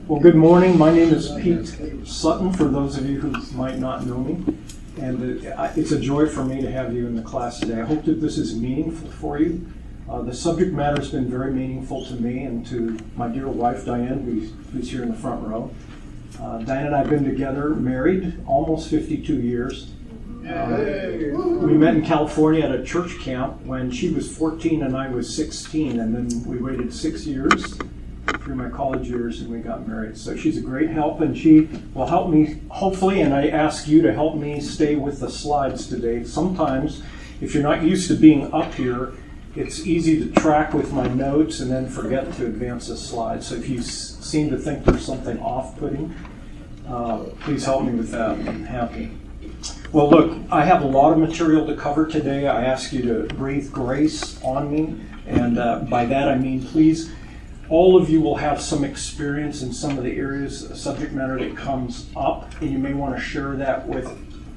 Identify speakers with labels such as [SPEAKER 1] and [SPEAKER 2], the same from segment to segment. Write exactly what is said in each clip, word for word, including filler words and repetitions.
[SPEAKER 1] Well, good morning. My name is Pete Sutton, for those of you who might not know me. And it's a joy for me to have you in the class today. I hope that this is meaningful for you. Uh, the subject matter has been very meaningful to me and to my dear wife, Diane, who's, who's here in the front row. Uh, Diane and I have been together, married, almost fifty-two years. Uh, we met in California at a church camp when she was fourteen and I was sixteen, and then we waited six years through my college years and we got married. So she's a great help, and she will help me, hopefully, and I ask you to help me stay with the slides today. Sometimes, if you're not used to being up here, it's easy to track with my notes and then forget to advance the slides. So if you s- seem to think there's something off-putting, uh, please help me with that. I'm happy. Well, look, I have a lot of material to cover today. I ask you to breathe grace on me, and uh, by that I mean, please, all of you will have some experience in some of the areas, subject matter that comes up, and you may want to share that with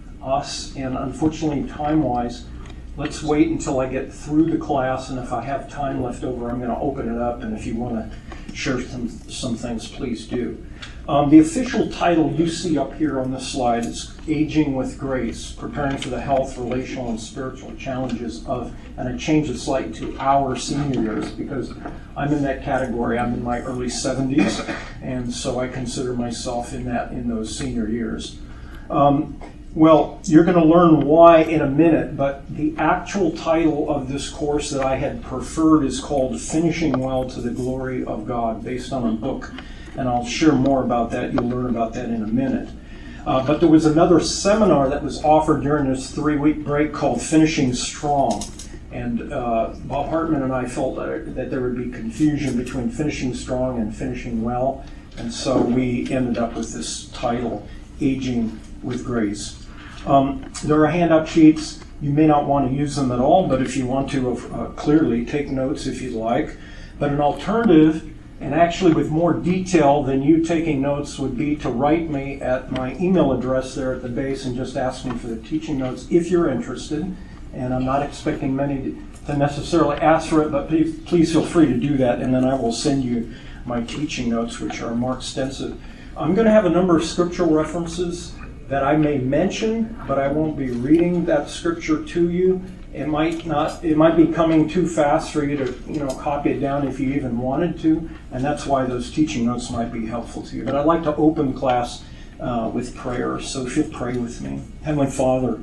[SPEAKER 1] us. And unfortunately, time-wise, let's wait until I get through the class, and if I have time left over, I'm going to open it up, and if you want to share some, some things, please do. Um, the official title you see up here on this slide is Aging with Grace, Preparing for the Health, Relational, and Spiritual Challenges of, and I changed it slightly to our senior years because I'm in that category. I'm in my early seventies, and so I consider myself in that in those senior years. Um, Well, you're going to learn why in a minute, but the actual title of this course that I had preferred is called Finishing Well to the Glory of God, based on a book, and I'll share more about that. You'll learn about that in a minute. Uh, but there was another seminar that was offered during this three-week break called Finishing Strong, and uh, Bob Hartman and I felt that, that there would be confusion between finishing strong and finishing well, and so we ended up with this title, Aging with Grace. Um, there are handout sheets. You may not want to use them at all, but if you want to, uh, clearly take notes if you'd like. But an alternative, and actually with more detail than you taking notes, would be to write me at my email address there at the base and just ask me for the teaching notes if you're interested. And I'm not expecting many to necessarily ask for it, but please, please feel free to do that, and then I will send you my teaching notes, which are more extensive. I'm going to have a number of scriptural references that I may mention, but I won't be reading that scripture to you. It might not, it might be coming too fast for you to, you know, copy it down if you even wanted to, and that's why those teaching notes might be helpful to you. But I'd like to open class uh, with prayer, so if you'll pray with me. Heavenly Father,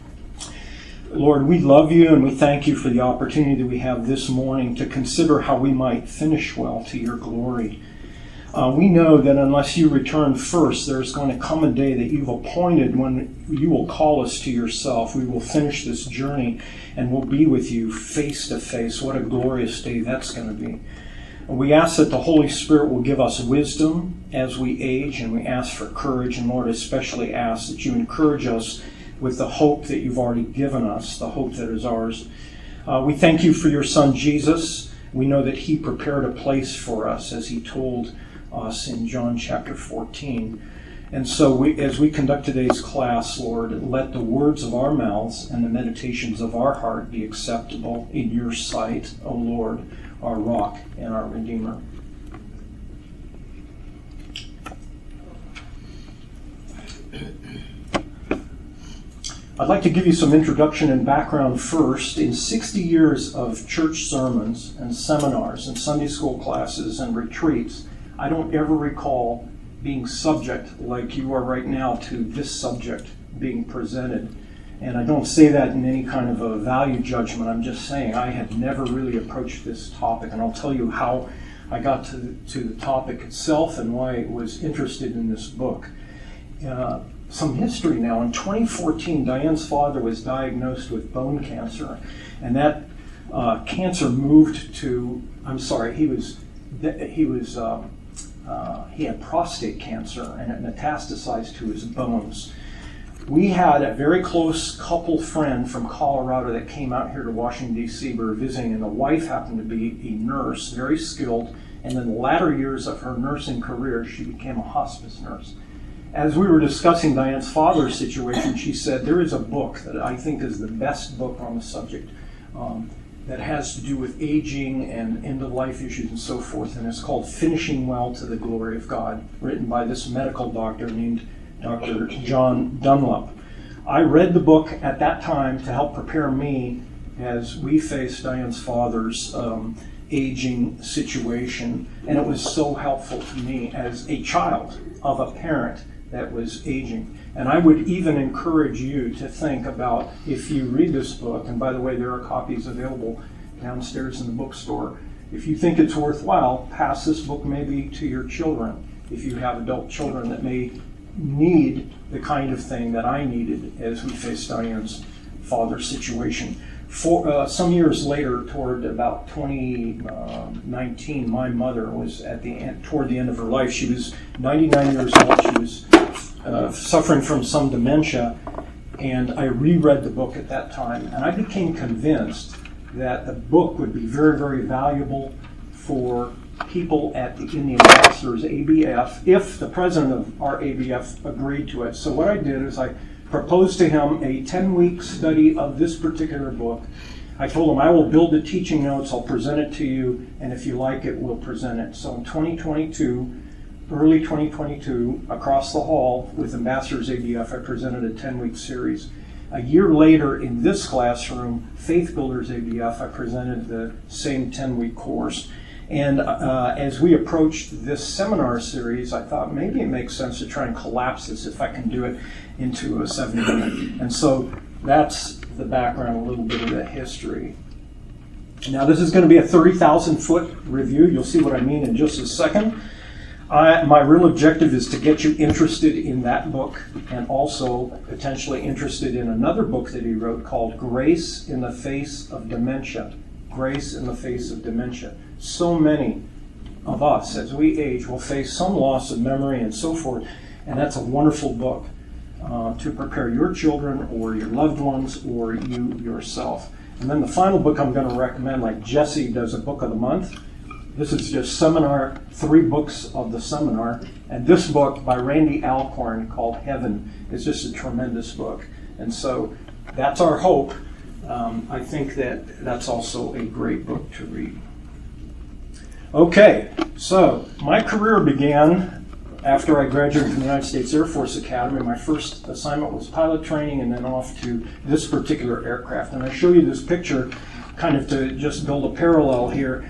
[SPEAKER 1] Lord, we love you and we thank you for the opportunity that we have this morning to consider how we might finish well to your glory. Uh, we know that unless you return first, there's going to come a day that you've appointed when you will call us to yourself. We will finish this journey and we'll be with you face to face. What a glorious day that's going to be. And we ask that the Holy Spirit will give us wisdom as we age, and we ask for courage. And Lord, especially ask that you encourage us with the hope that you've already given us, the hope that is ours. Uh, we thank you for your Son, Jesus. We know that he prepared a place for us, as he told us in John chapter fourteen. And so we, as we conduct today's class, Lord, let the words of our mouths and the meditations of our heart be acceptable in your sight, O Lord, our rock and our Redeemer. I'd like to give you some introduction and background first. In sixty years of church sermons and seminars and Sunday school classes and retreats, I don't ever recall being subject like you are right now to this subject being presented. And I don't say that in any kind of a value judgment. I'm just saying I had never really approached this topic. And I'll tell you how I got to the, to the topic itself and why I was interested in this book. Uh, some history now. In twenty fourteen, Diane's father was diagnosed with bone cancer. And that uh, cancer moved to, I'm sorry, he was, he was, um, Uh, he had prostate cancer, and it metastasized to his bones. We had a very close couple friend from Colorado that came out here to Washington, D C We were visiting, and the wife happened to be a nurse, very skilled, and in the latter years of her nursing career, she became a hospice nurse. As we were discussing Diane's father's situation, she said, there is a book that I think is the best book on the subject. Um, that has to do with aging and end-of-life issues and so forth, and it's called Finishing Well to the Glory of God, written by this medical doctor named Doctor John Dunlop. I read the book at that time to help prepare me as we faced Diane's father's um, aging situation, and it was so helpful to me as a child of a parent that was aging. And I would even encourage you to think about, if you read this book, and by the way, there are copies available downstairs in the bookstore, if you think it's worthwhile, pass this book maybe to your children, if you have adult children that may need the kind of thing that I needed as we faced Diane's father's situation. For, uh, some years later, toward about twenty nineteen, my mother was at the end, toward the end of her life. She was ninety-nine years old. She was uh, suffering from some dementia, and I reread the book at that time, and I became convinced that the book would be very, very valuable for people at the Indian Ambassadors A B F if the president of our A B F agreed to it. So what I did is I proposed to him a ten-week study of this particular book. I told him I will build the teaching notes, I'll present it to you, and if you like it, we'll present it. So in twenty twenty-two, early twenty twenty-two, across the hall with Ambassadors A B F, I presented a ten-week series. A year later, in this classroom, Faith Builders A B F, I presented the same ten-week course. And uh, as we approached this seminar series, I thought maybe it makes sense to try and collapse this if I can do it into a seventy minute. And so that's the background, a little bit of the history. Now this is going to be a thirty thousand foot review. You'll see what I mean in just a second. I, my real objective is to get you interested in that book and also potentially interested in another book that he wrote called Grace in the Face of Dementia. Grace in the Face of Dementia. So many of us, as we age, will face some loss of memory and so forth, and that's a wonderful book uh, to prepare your children or your loved ones or you yourself. And then the final book I'm going to recommend, like Jesse does a book of the month. This is just seminar, three books of the seminar, and this book by Randy Alcorn called Heaven is just a tremendous book. And so that's our hope. Um, I think that that's also a great book to read. Okay, so my career began after I graduated from the United States Air Force Academy. My first assignment was pilot training and then off to this particular aircraft. And I show you this picture kind of to just build a parallel here.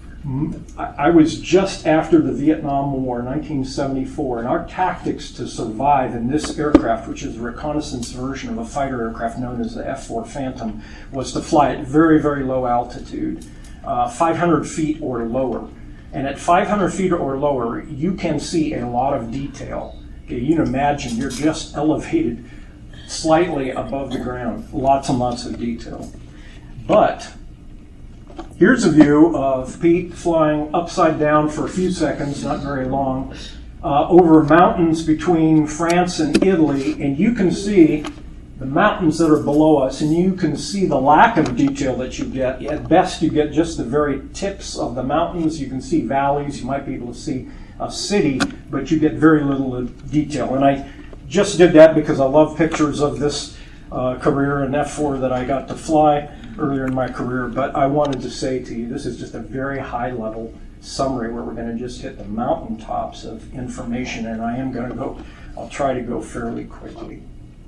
[SPEAKER 1] I was just after the Vietnam War, nineteen seventy-four, and our tactics to survive in this aircraft, which is a reconnaissance version of a fighter aircraft known as the F four Phantom, was to fly at very, very low altitude, uh, five hundred feet or lower. And at five hundred feet or lower, you can see a lot of detail. Okay, you can imagine you're just elevated slightly above the ground, lots and lots of detail. But here's a view of Pete flying upside down for a few seconds, not very long, uh, over mountains between France and Italy, and you can see the mountains that are below us, and you can see the lack of detail that you get. At best, you get just the very tips of the mountains. You can see valleys. You might be able to see a city, but you get very little detail. And I just did that because I love pictures of this uh, career in F four that I got to fly earlier in my career. But I wanted to say to you, this is just a very high-level summary where we're going to just hit the mountaintops of information, and I am going to go, I'll try to go fairly quickly.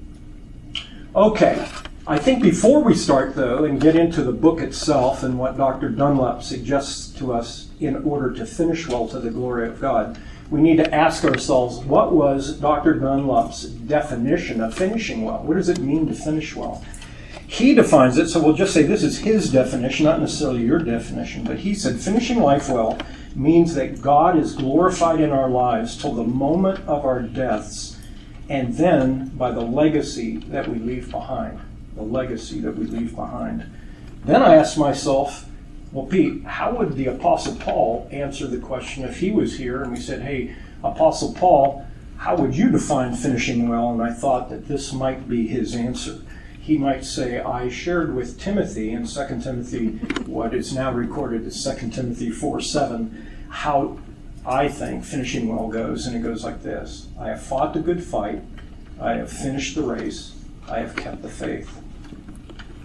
[SPEAKER 1] Okay, I think before we start, though, and get into the book itself and what Doctor Dunlop suggests to us in order to finish well to the glory of God, we need to ask ourselves, what was Doctor Dunlop's definition of finishing well? What does it mean to finish well? He defines it, so we'll just say this is his definition, not necessarily your definition, but he said finishing life well means that God is glorified in our lives till the moment of our deaths, and then by the legacy that we leave behind. The legacy that we leave behind. Then I asked myself, well, Pete, how would the Apostle Paul answer the question if he was here and we said, hey, Apostle Paul, how would you define finishing well? And I thought that this might be his answer. He might say, I shared with Timothy in Second Timothy, what is now recorded as Second Timothy four seven, how I think finishing well goes, and it goes like this. I have fought the good fight. I have finished the race. I have kept the faith.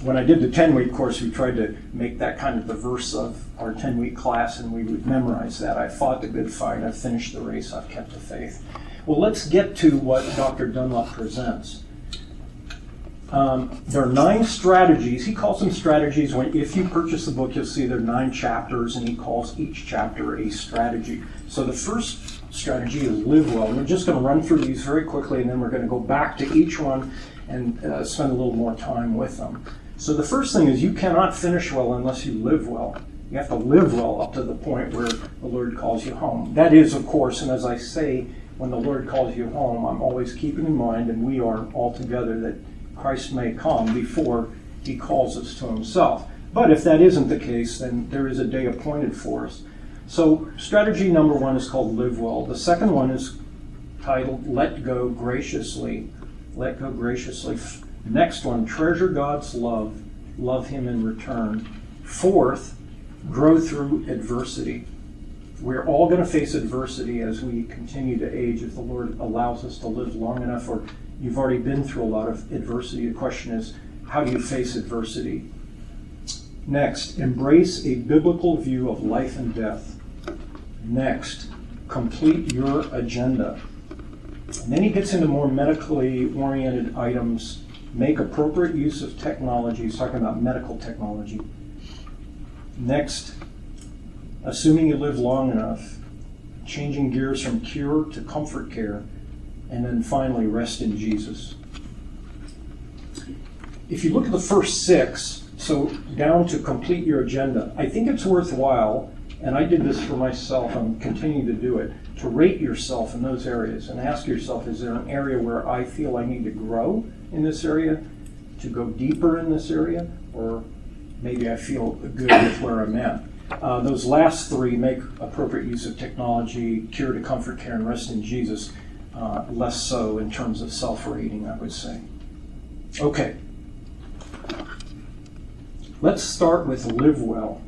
[SPEAKER 1] when I did the ten-week course, we tried to make that kind of the verse of our ten-week class, and we would memorize that. I fought the good fight, I've finished the race, I've kept the faith. Well, let's get to what Doctor Dunlop presents. Um, there are nine strategies. He calls them strategies. When, if you purchase the book, you'll see there are nine chapters, and he calls each chapter a strategy. So the first strategy is live well. And we're just going to run through these very quickly, and then we're going to go back to each one and uh, spend a little more time with them. So the first thing is you cannot finish well unless you live well. You have to live well up to the point where the Lord calls you home. That is, of course, and as I say, when the Lord calls you home, I'm always keeping in mind, and we are all together, that Christ may come before he calls us to himself. But if that isn't the case, then there is a day appointed for us. So strategy number one is called live well. The second one is titled let go graciously. Let go graciously. Next one, treasure God's love. Love him in return. Fourth, grow through adversity. We're all going to face adversity as we continue to age if the Lord allows us to live long enough, or you've already been through a lot of adversity. The question is, how do you face adversity? Next, embrace a biblical view of life and death. Next, complete your agenda. And then he gets into more medically oriented items. Make appropriate use of technology. He's talking about medical technology. Next, assuming you live long enough, changing gears from cure to comfort care. And then finally, rest in Jesus. If you look at the first six, so down to complete your agenda, I think it's worthwhile, and I did this for myself, I'm continuing to do it, to rate yourself in those areas and ask yourself, is there an area where I feel I need to grow in this area, to go deeper in this area, or maybe I feel good with where I'm at. Uh, those last three, make appropriate use of technology, cure to comfort care, and rest in Jesus. Uh, less so in terms of self-rating, I would say. Okay. Let's start with live well.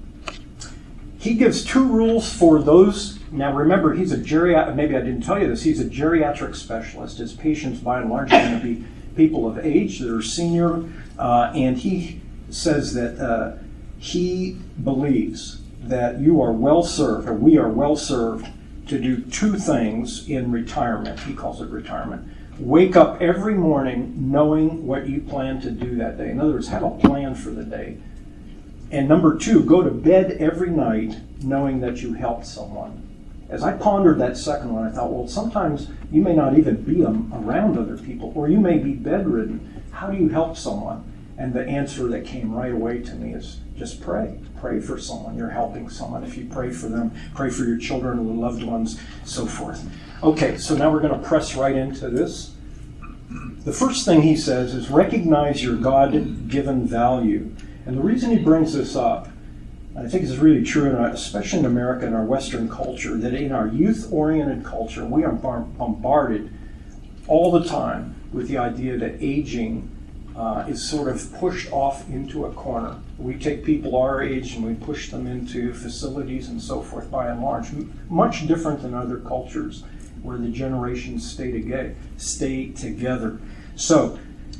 [SPEAKER 1] He gives two rules for those. Now remember, he's a geriatric, maybe I didn't tell you this, he's a geriatric specialist. His patients by and large are going to be people of age that are senior, uh, and he says that uh, he believes that you are well served, or we are well served, to do two things in retirement. He calls it retirement. Wake up every morning knowing what you plan to do that day. In other words, have a plan for the day. And number two, go to bed every night knowing that you helped someone. As I pondered that second one, I thought, well, sometimes you may not even be around other people, or you may be bedridden. How do you help someone? And the answer that came right away to me is just pray. Pray for someone. You're helping someone. If you pray for them, pray for your children or loved ones, so forth. Okay, so now we're going to press right into this. The first thing he says is recognize your God-given value. And the reason he brings this up, I think is really true, in our, especially in America, in our Western culture, that in our youth-oriented culture, we are bombarded all the time with the idea that aging Uh, is sort of pushed off into a corner. We take people our age and we push them into facilities and so forth, by and large, much different than other cultures where the generations stay together. Stay together. So,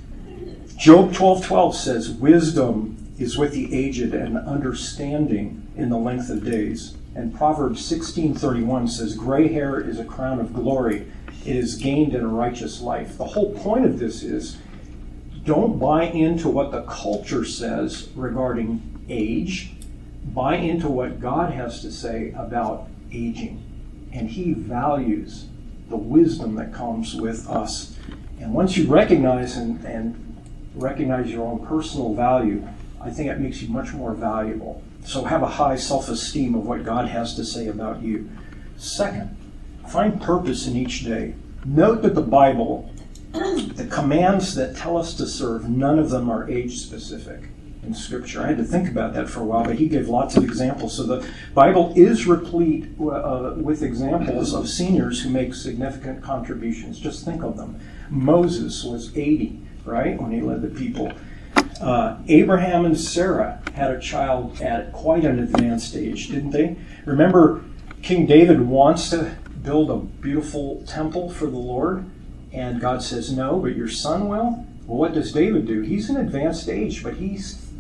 [SPEAKER 1] Job twelve twelve says, wisdom is with the aged and understanding in the length of days. And Proverbs sixteen thirty-one says, gray hair is a crown of glory. It is gained in a righteous life. The whole point of this is, don't buy into what the culture says regarding age. Buy into what God has to say about aging. And he values the wisdom that comes with us. And once you recognize and, and recognize your own personal value, I think it makes you much more valuable. So have a high self-esteem of what God has to say about you. Second, find purpose in each day. Note that the Bible, the commands that tell us to serve, none of them are age-specific in Scripture. I had to think about that for a while, but he gave lots of examples. So the Bible is replete uh, with examples of seniors who make significant contributions. Just think of them. Moses was eighty, right, when he led the people. Uh, Abraham and Sarah had a child at quite an advanced age, didn't they? Remember, King David wants to build a beautiful temple for the Lord, and God says, no, but your son will? Well, what does David do? He's in advanced age, but he's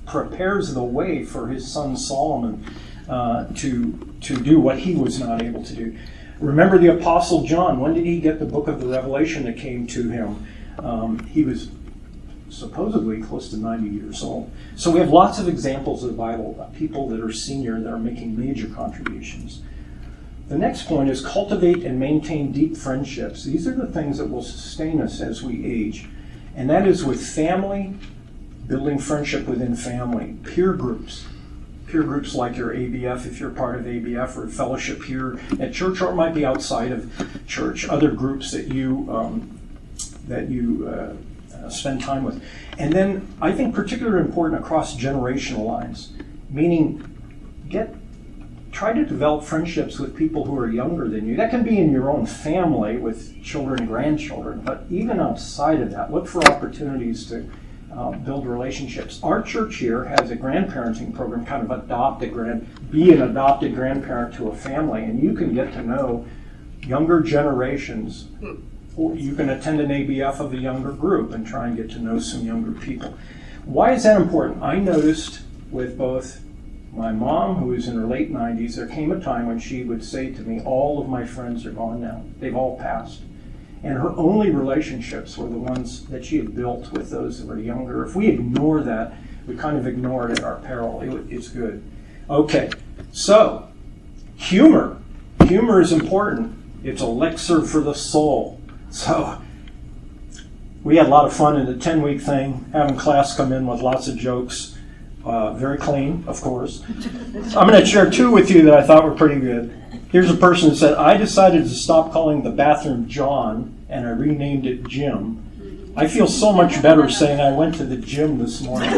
[SPEAKER 1] prepares the way for his son Solomon uh, to, to do what he was not able to do. Remember the Apostle John. When did he get the book of the Revelation that came to him? Um, he was supposedly close to ninety years old. So we have lots of examples of the Bible of people that are senior that are making major contributions. The next point is cultivate and maintain deep friendships. These are the things that will sustain us as we age. And that is with family, building friendship within family, peer groups. Peer groups like your A B F, if you're part of A B F, or fellowship here at church, or it might be outside of church, other groups that you um, that you uh, uh, spend time with. And then I think particularly important across generational lines, meaning get try to develop friendships with people who are younger than you. That can be in your own family with children and grandchildren, but even outside of that, look for opportunities to Uh, build relationships. Our church here has a grandparenting program, kind of adopt a grand, be an adopted grandparent to a family, and you can get to know younger generations. Or you can attend an A B F of a younger group and try and get to know some younger people. Why is that important? I noticed with both my mom, who is in her late nineties, there came a time when she would say to me, all of my friends are gone now. They've all passed. And her only relationships were the ones that she had built with those that were younger. If we ignore that, we kind of ignore it at our peril. It, it's good. Okay, so humor. Humor is important. It's elixir for the soul. So we had a lot of fun in the ten-week thing, having class come in with lots of jokes. Uh, very clean, of course. I'm going to share two with you that I thought were pretty good. Here's a person that said, I decided to stop calling the bathroom John, and I renamed it Jim. I feel so much better saying I went to the gym this morning.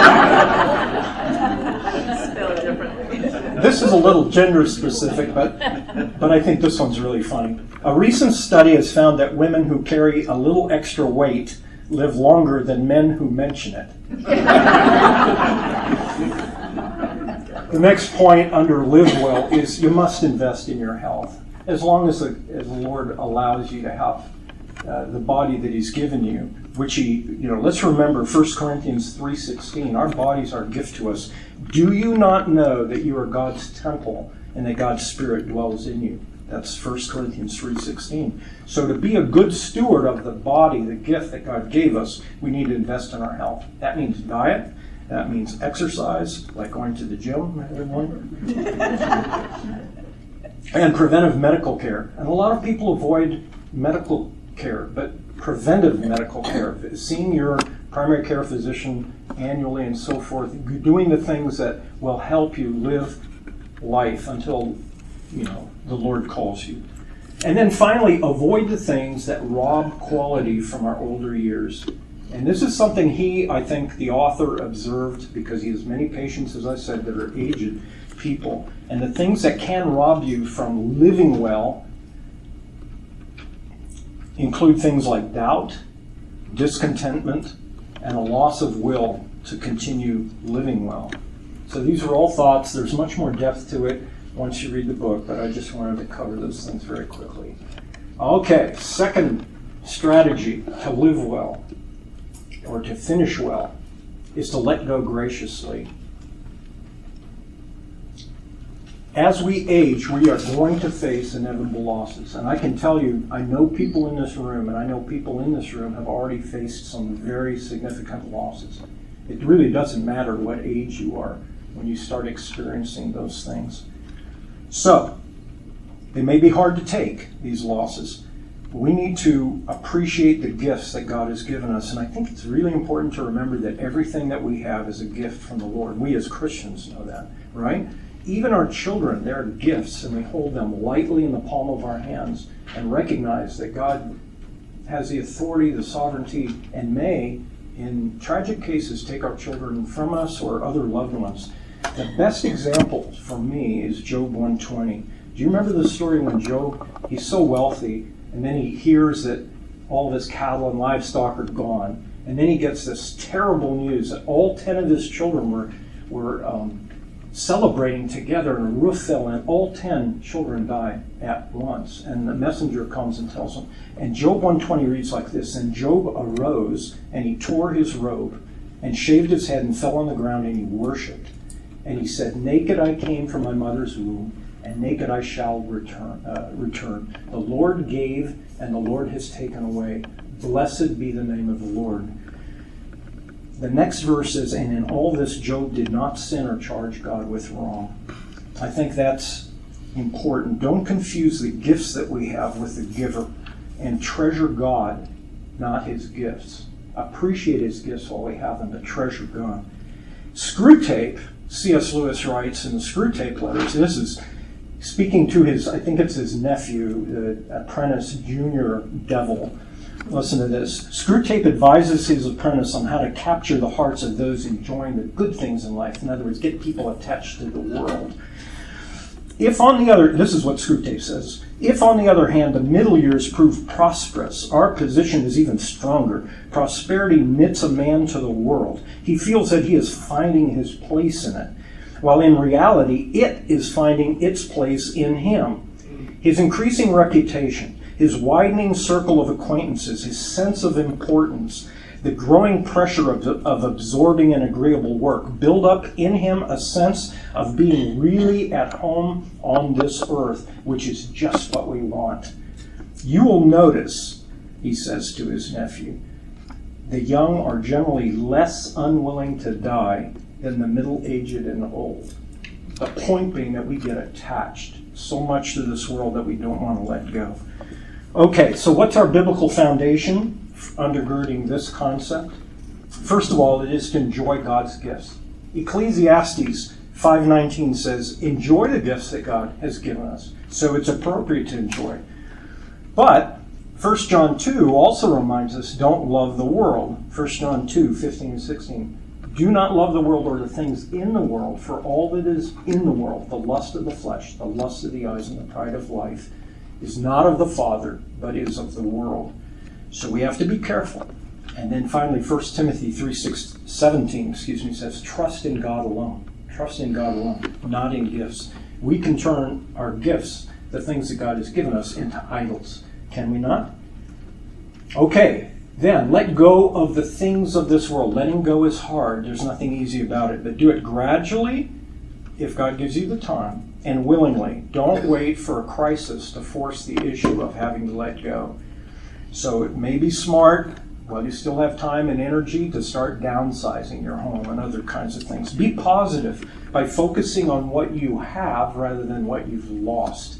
[SPEAKER 1] This is a little gender specific, but, but I think this one's really funny. A recent study has found that women who carry a little extra weight live longer than men who mention it. The next point under live well is you must invest in your health. As long as the, as the Lord allows you to have uh, the body that He's given you, which He, you know, let's remember First Corinthians three sixteen, our bodies are a gift to us. Do you not know that you are God's temple and that God's Spirit dwells in you? That's First Corinthians three sixteen. So to be a good steward of the body, the gift that God gave us, we need to invest in our health. That means diet. That means exercise, like going to the gym, everyone. And preventive medical care. And a lot of people avoid medical care, but preventive medical care, seeing your primary care physician annually and so forth, doing the things that will help you live life until, you know, the Lord calls you. And then finally, avoid the things that rob quality from our older years. And this is something he, I think, the author observed because he has many patients, as I said, that are aged people. And the things that can rob you from living well include things like doubt, discontentment, and a loss of will to continue living well. So these are all thoughts. There's much more depth to it once you read the book, but I just wanted to cover those things very quickly. Okay, second strategy to live well, or to finish well, is to let go graciously. As we age, we are going to face inevitable losses. And I can tell you, I know people in this room, and I know people in this room have already faced some very significant losses. It really doesn't matter what age you are when you start experiencing those things. So, they may be hard to take, these losses. We need to appreciate the gifts that God has given us. And I think it's really important to remember that everything that we have is a gift from the Lord. We as Christians know that, right? Even our children, they're gifts, and we hold them lightly in the palm of our hands and recognize that God has the authority, the sovereignty, and may, in tragic cases, take our children from us or other loved ones. The best example for me is Job one twenty. Do you remember the story when Job, he's so wealthy, and then he hears that all of his cattle and livestock are gone, and then he gets this terrible news that all ten of his children were, were um, celebrating together, and a roof fell in. All ten children died at once, and the messenger comes and tells them. And Job one twenty reads like this: And Job arose, and he tore his robe, and shaved his head and fell on the ground, and he worshipped. And he said, naked I came from my mother's womb, and naked I shall return. Uh, return. The Lord gave, and the Lord has taken away. Blessed be the name of the Lord. The next verse is, and in all this Job did not sin or charge God with wrong. I think that's important. Don't confuse the gifts that we have with the giver, and treasure God, not his gifts. Appreciate his gifts while we have them, but treasure God. Screwtape, C S Lewis writes in the Screwtape letters, this is speaking to his, I think it's his nephew, the apprentice Junior Devil. Listen to this. Screwtape advises his apprentice on how to capture the hearts of those enjoying the good things in life. In other words, get people attached to the world. If on the other, this is what Screwtape says, if on the other hand the middle years prove prosperous, our position is even stronger. Prosperity knits a man to the world. He feels that he is finding his place in it, while in reality it is finding its place in him. His increasing reputation, his widening circle of acquaintances, his sense of importance, the growing pressure of, of absorbing and agreeable work build up in him a sense of being really at home on this earth, which is just what we want. You will notice, he says to his nephew, the young are generally less unwilling to die than the middle-aged and old. The point being that we get attached so much to this world that we don't want to let go. Okay, so what's our biblical foundation undergirding this concept? First of all, it is to enjoy God's gifts. Ecclesiastes five nineteen says, enjoy the gifts that God has given us. So it's appropriate to enjoy. But First John two also reminds us, don't love the world. First John two fifteen and sixteen. Do not love the world or the things in the world, for all that is in the world, the lust of the flesh, the lust of the eyes, and the pride of life, is not of the Father, but is of the world. So we have to be careful. And then finally, First Timothy three seventeen, excuse me, says, trust in God alone. Trust in God alone, not in gifts. We can turn our gifts, the things that God has given us, into idols. Can we not? Okay, then let go of the things of this world. Letting go is hard. There's nothing easy about it. But do it gradually, if God gives you the time, and willingly. Don't wait for a crisis to force the issue of having to let go. So it may be smart, while you still have time and energy, to start downsizing your home and other kinds of things. Be positive by focusing on what you have rather than what you've lost.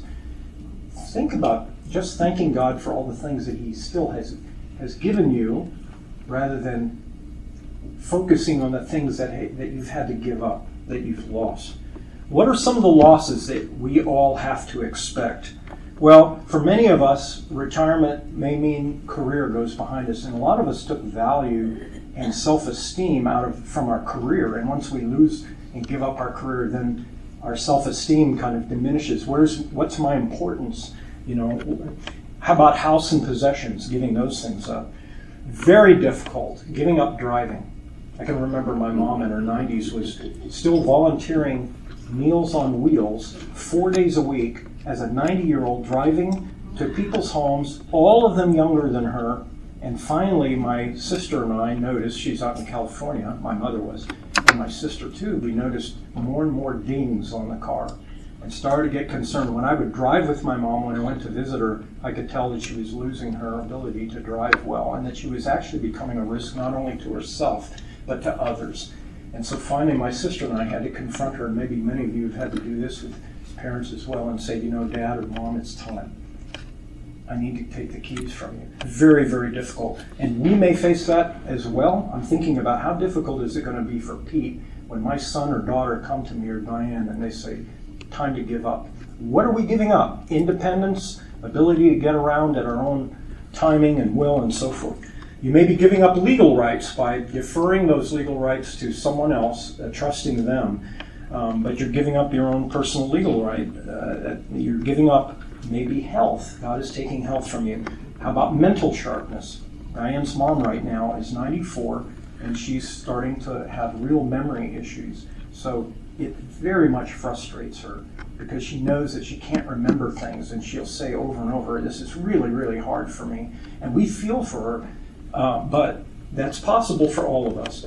[SPEAKER 1] Think about just thanking God for all the things that he still has, has given you, rather than focusing on the things that, that you've had to give up, that you've lost. What are some of the losses that we all have to expect? Well, for many of us, retirement may mean career goes behind us, and a lot of us took value and self-esteem out of from our career, and once we lose and give up our career, then our self-esteem kind of diminishes. Where's what's my importance? You know, how about house and possessions? Giving those things up. Very difficult. Giving up driving. I can remember my mom in her nineties was still volunteering Meals on Wheels four days a week as a ninety-year-old, driving to people's homes, all of them younger than her. And finally, my sister and I noticed, she's out in California, my mother was, and my sister too, we noticed more and more dings on the car and started to get concerned. When I would drive with my mom, when I went to visit her, I could tell that she was losing her ability to drive well, and that she was actually becoming a risk not only to herself, but to others. And so finally, my sister and I had to confront her, and maybe many of you have had to do this with parents as well, and say, you know, Dad or Mom, it's time. I need to take the keys from you. Very, very difficult. And we may face that as well. I'm thinking about how difficult is it going to be for Pete when my son or daughter come to me, or Diane, and they say, time to give up. What are we giving up? Independence, ability to get around at our own timing and will, and so forth. You may be giving up legal rights by deferring those legal rights to someone else, uh, trusting them. Um, but you're giving up your own personal legal right. Uh, you're giving up maybe health. God is taking health from you. How about mental sharpness? Diane's mom right now is ninety-four, and she's starting to have real memory issues. So it very much frustrates her because she knows that she can't remember things, and she'll say over and over, this is really, really hard for me. And we feel for her, uh, but that's possible for all of us.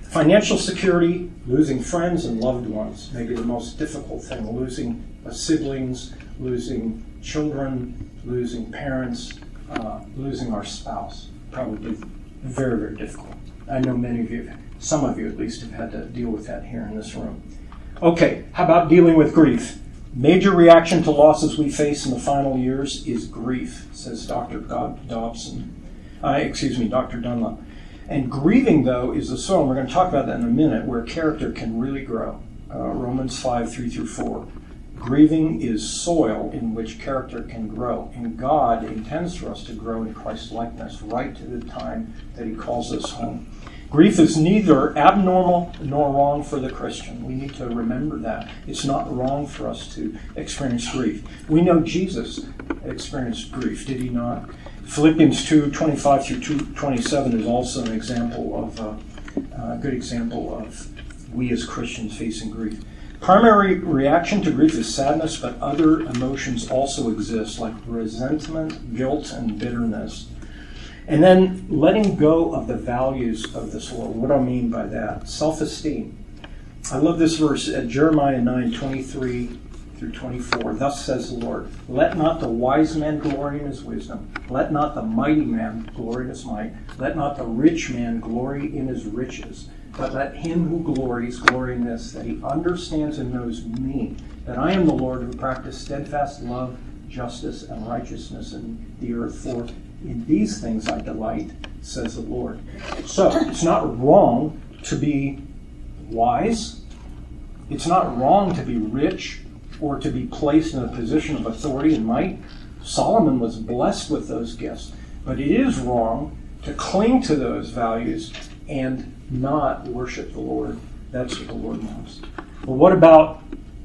[SPEAKER 1] Financial security, losing friends and loved ones, maybe the most difficult thing, losing siblings, losing children, losing parents, uh, losing our spouse, probably very, very difficult. I know many of you, some of you at least, have had to deal with that here in this room. Okay, how about dealing with grief? Major reaction to losses we face in the final years is grief, says Doctor Dobson. Uh, excuse me, Doctor Dunlop. And grieving, though, is the soil, and we're going to talk about that in a minute, where character can really grow. Uh, Romans five, three through four. Grieving is soil in which character can grow. And God intends for us to grow in Christ's likeness right to the time that he calls us home. Grief is neither abnormal nor wrong for the Christian. We need to remember that. It's not wrong for us to experience grief. We know Jesus experienced grief, did he not? Philippians two, twenty-five through two twenty-seven is also an example of, uh, a good example of we as Christians facing grief. Primary reaction to grief is sadness, but other emotions also exist, like resentment, guilt, and bitterness. And then letting go of the values of this world. What do I mean by that? Self-esteem. I love this verse at Jeremiah nine, twenty-three through twenty-four. Thus says the Lord, let not the wise man glory in his wisdom. Let not the mighty man glory in his might. Let not the rich man glory in his riches. But let him who glories glory in this, that he understands and knows me, that I am the Lord who practice steadfast love, justice, and righteousness in the earth. For in these things I delight, says the Lord. So, it's not wrong to be wise. It's not wrong to be rich or to be placed in a position of authority and might. Solomon was blessed with those gifts. But it is wrong to cling to those values and not worship the Lord. That's what the Lord wants. But what about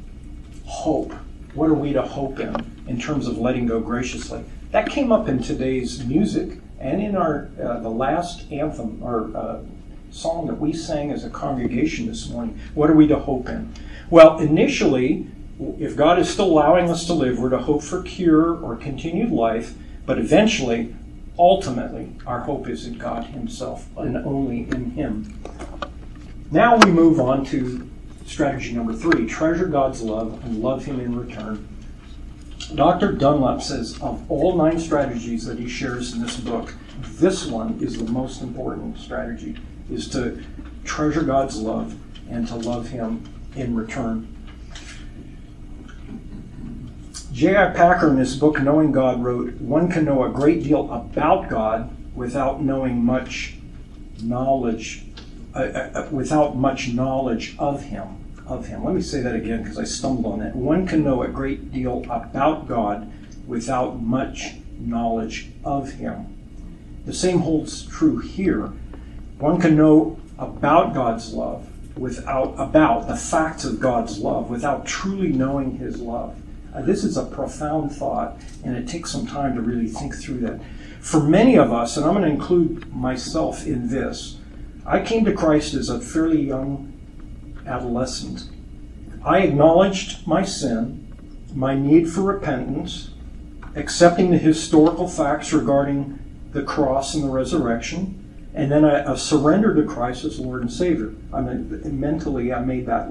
[SPEAKER 1] hope? What are we to hope in, in terms of letting go graciously? That came up in today's music and in our uh, the last anthem or uh, song that we sang as a congregation this morning. What are we to hope in? Well, initially, if God is still allowing us to live, we're to hope for cure or continued life, but eventually, ultimately, our hope is in God himself and only in him. Now we move on to strategy number three, treasure God's love and love him in return. Doctor Dunlop says of all nine strategies that he shares in this book, this one is the most important strategy, is to treasure God's love and to love him in return. J I Packer in his book, Knowing God, wrote, one can know a great deal about God without knowing much knowledge, uh, uh, without much knowledge of him. Of him. Let me say that again because I stumbled on that. One can know a great deal about God without much knowledge of him. The same holds true here. One can know about God's love without about the facts of God's love without truly knowing his love. Uh, this is a profound thought, and it takes some time to really think through that. For many of us, and I'm going to include myself in this, I came to Christ as a fairly young adolescent. I acknowledged my sin, my need for repentance, accepting the historical facts regarding the cross and the resurrection, and then I, I surrendered to Christ as Lord and Savior. I mean, mentally, I made that,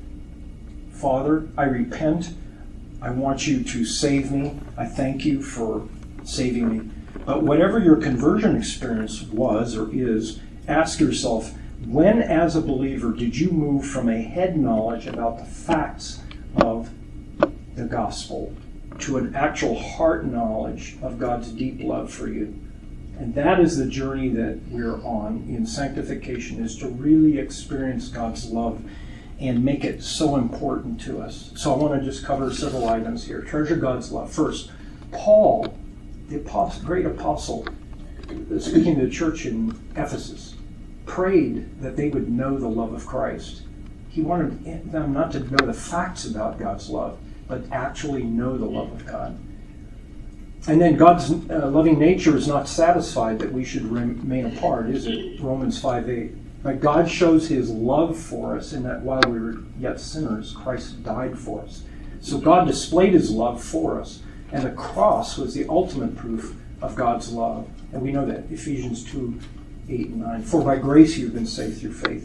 [SPEAKER 1] Father, I repent. I want you to save me. I thank you for saving me. But whatever your conversion experience was or is, ask yourself, when as a believer did you move from a head knowledge about the facts of the gospel to an actual heart knowledge of God's deep love for you? And that is the journey that we're on in sanctification, is to really experience God's love and make it so important to us. So I want to just cover several items here. Treasure God's love. First, Paul, the apostle, great apostle, speaking to the church in Ephesus, prayed that they would know the love of Christ. He wanted them not to know the facts about God's love, but actually know the love of God. And then God's uh, loving nature is not satisfied that we should remain apart, is it? Romans five eight. But God shows his love for us in that while we were yet sinners, Christ died for us. So God displayed his love for us. And the cross was the ultimate proof of God's love. And we know that, Ephesians two, eight and nine. For by grace you have been saved through faith.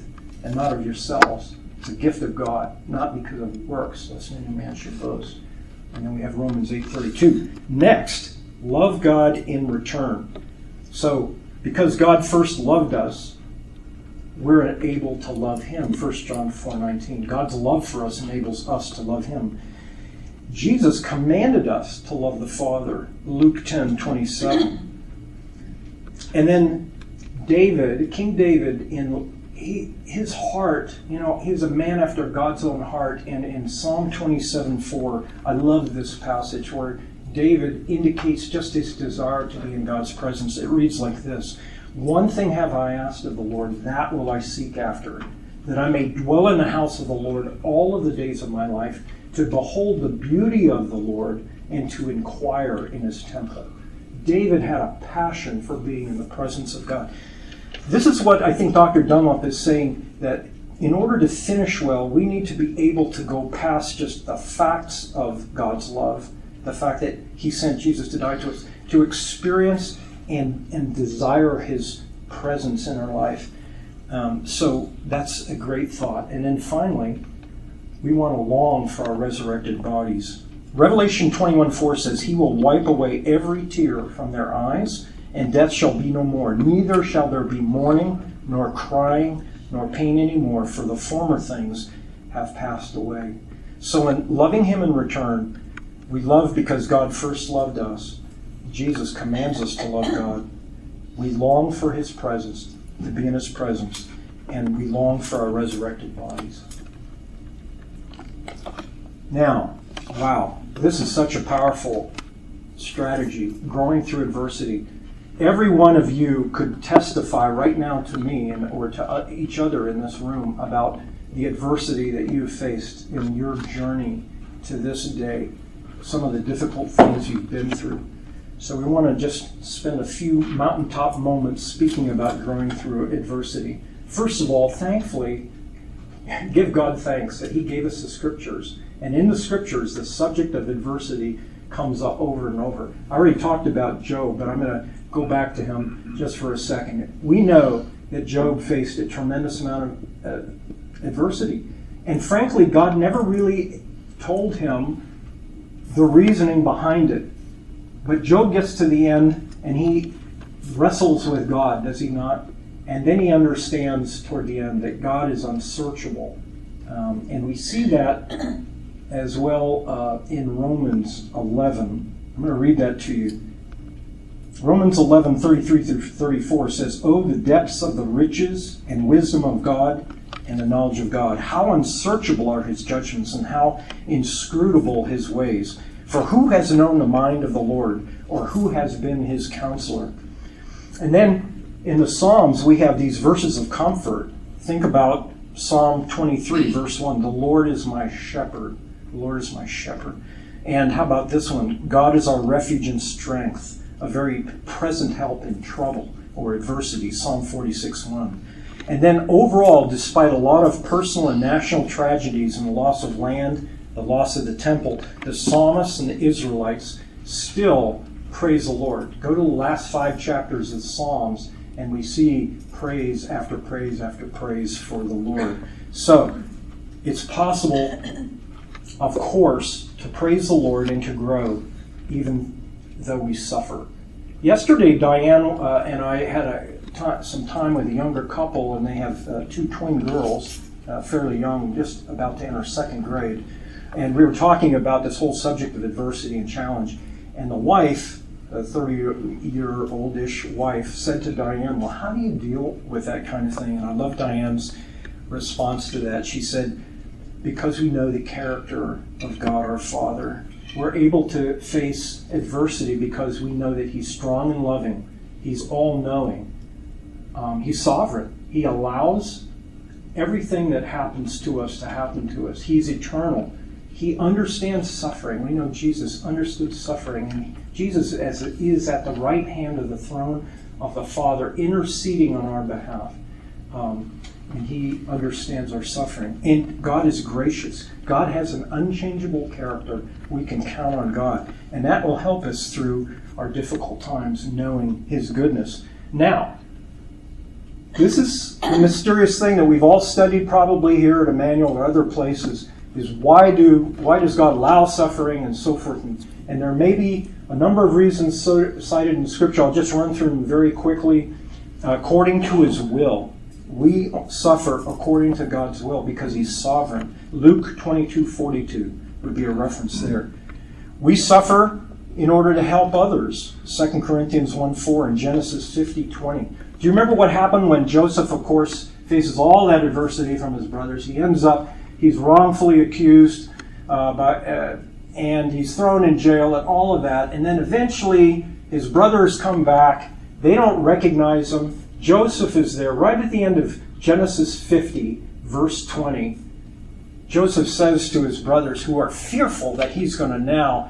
[SPEAKER 1] and not of yourselves. It's a gift of God, not because of works, lest any man should boast. And then we have Romans eight thirty-two. Next, love God in return. So, because God first loved us, we're able to love him. First John four nineteen. God's love for us enables us to love him. Jesus commanded us to love the Father. Luke ten twenty-seven. And then David, King David, in he, his heart, you know, he's a man after God's own heart. And in Psalm twenty-seven four, I love this passage where David indicates just his desire to be in God's presence. It reads like this: "One thing have I asked of the Lord, that will I seek after, that I may dwell in the house of the Lord all of the days of my life, to behold the beauty of the Lord and to inquire in his temple." David had a passion for being in the presence of God. This is what I think Doctor Dunlop is saying, that in order to finish well, we need to be able to go past just the facts of God's love, the fact that he sent Jesus to die to us, to experience and, and desire his presence in our life. Um, so that's a great thought. And then finally, we want to long for our resurrected bodies. Revelation twenty-one four says, "He will wipe away every tear from their eyes, and death shall be no more. Neither shall there be mourning, nor crying, nor pain anymore, for the former things have passed away." So in loving him in return, we love because God first loved us. Jesus commands us to love God. We long for his presence, to be in his presence, and we long for our resurrected bodies. Now, wow, this is such a powerful strategy, growing through adversity. Every one of you could testify right now to me and or to each other in this room about the adversity that you've faced in your journey to this day, some of the difficult things you've been through. So we want to just spend a few mountaintop moments speaking about growing through adversity. First of all, thankfully, give God thanks that he gave us the scriptures. And in the scriptures, the subject of adversity comes up over and over. I already talked about Job, but I'm going to go back to him just for a second. We know that Job faced a tremendous amount of uh, adversity. And frankly, God never really told him the reasoning behind it. But Job gets to the end and he wrestles with God, does he not? And then he understands toward the end that God is unsearchable. Um, and we see that as well uh, in Romans eleven. I'm going to read that to you. Romans eleven, thirty-three through thirty-four says, "Oh, the depths of the riches and wisdom of God and the knowledge of God. How unsearchable are his judgments and how inscrutable his ways. For who has known the mind of the Lord, or who has been his counselor?" And then in the Psalms, we have these verses of comfort. Think about Psalm twenty-three, verse one. "The Lord is my shepherd. The Lord is my shepherd." And how about this one? "God is our refuge and strength, a very present help in trouble or adversity." Psalm forty-six, one. And then overall, despite a lot of personal and national tragedies and the loss of land, the loss of the temple, the psalmists and the Israelites still praise the Lord. Go to the last five chapters of the Psalms and we see praise after praise after praise for the Lord. So, it's possible, of course, to praise the Lord and to grow even though we suffer. Yesterday, Diane uh, and I had a t- some time with a younger couple, and they have uh, two twin girls, uh, fairly young, just about to enter second grade. And we were talking about this whole subject of adversity and challenge. And the wife, a thirty-year-old-ish wife, said to Diane, "Well, how do you deal with that kind of thing?" And I love Diane's response to that. She said, "Because we know the character of God our Father. We're able to face adversity because we know that he's strong and loving. He's all-knowing. Um, he's sovereign. He allows everything that happens to us to happen to us. He's eternal. He understands suffering. We know Jesus understood suffering. And Jesus as it is at the right hand of the throne of the Father, interceding on our behalf. Um, and he understands our suffering. And God is gracious. God has an unchangeable character. We can count on God. And that will help us through our difficult times, knowing his goodness. Now, This is a mysterious thing that we've all studied probably here at Emmanuel or other places, is why do why does God allow suffering and so forth? And, and there may be a number of reasons so, cited in Scripture. I'll just run through them very quickly. According to His will. We suffer according to God's will because He's sovereign. Luke twenty-two forty-two would be a reference there. We suffer in order to help others. Second Corinthians one four and Genesis fifty twenty. Do you remember what happened when Joseph, of course, faces all that adversity from his brothers? He ends up, he's wrongfully accused, uh, by, uh, and he's thrown in jail and all of that. And then eventually his brothers come back. They don't recognize him. Joseph is there right at the end of Genesis fifty, verse twenty. Joseph says to his brothers, who are fearful that he's going to now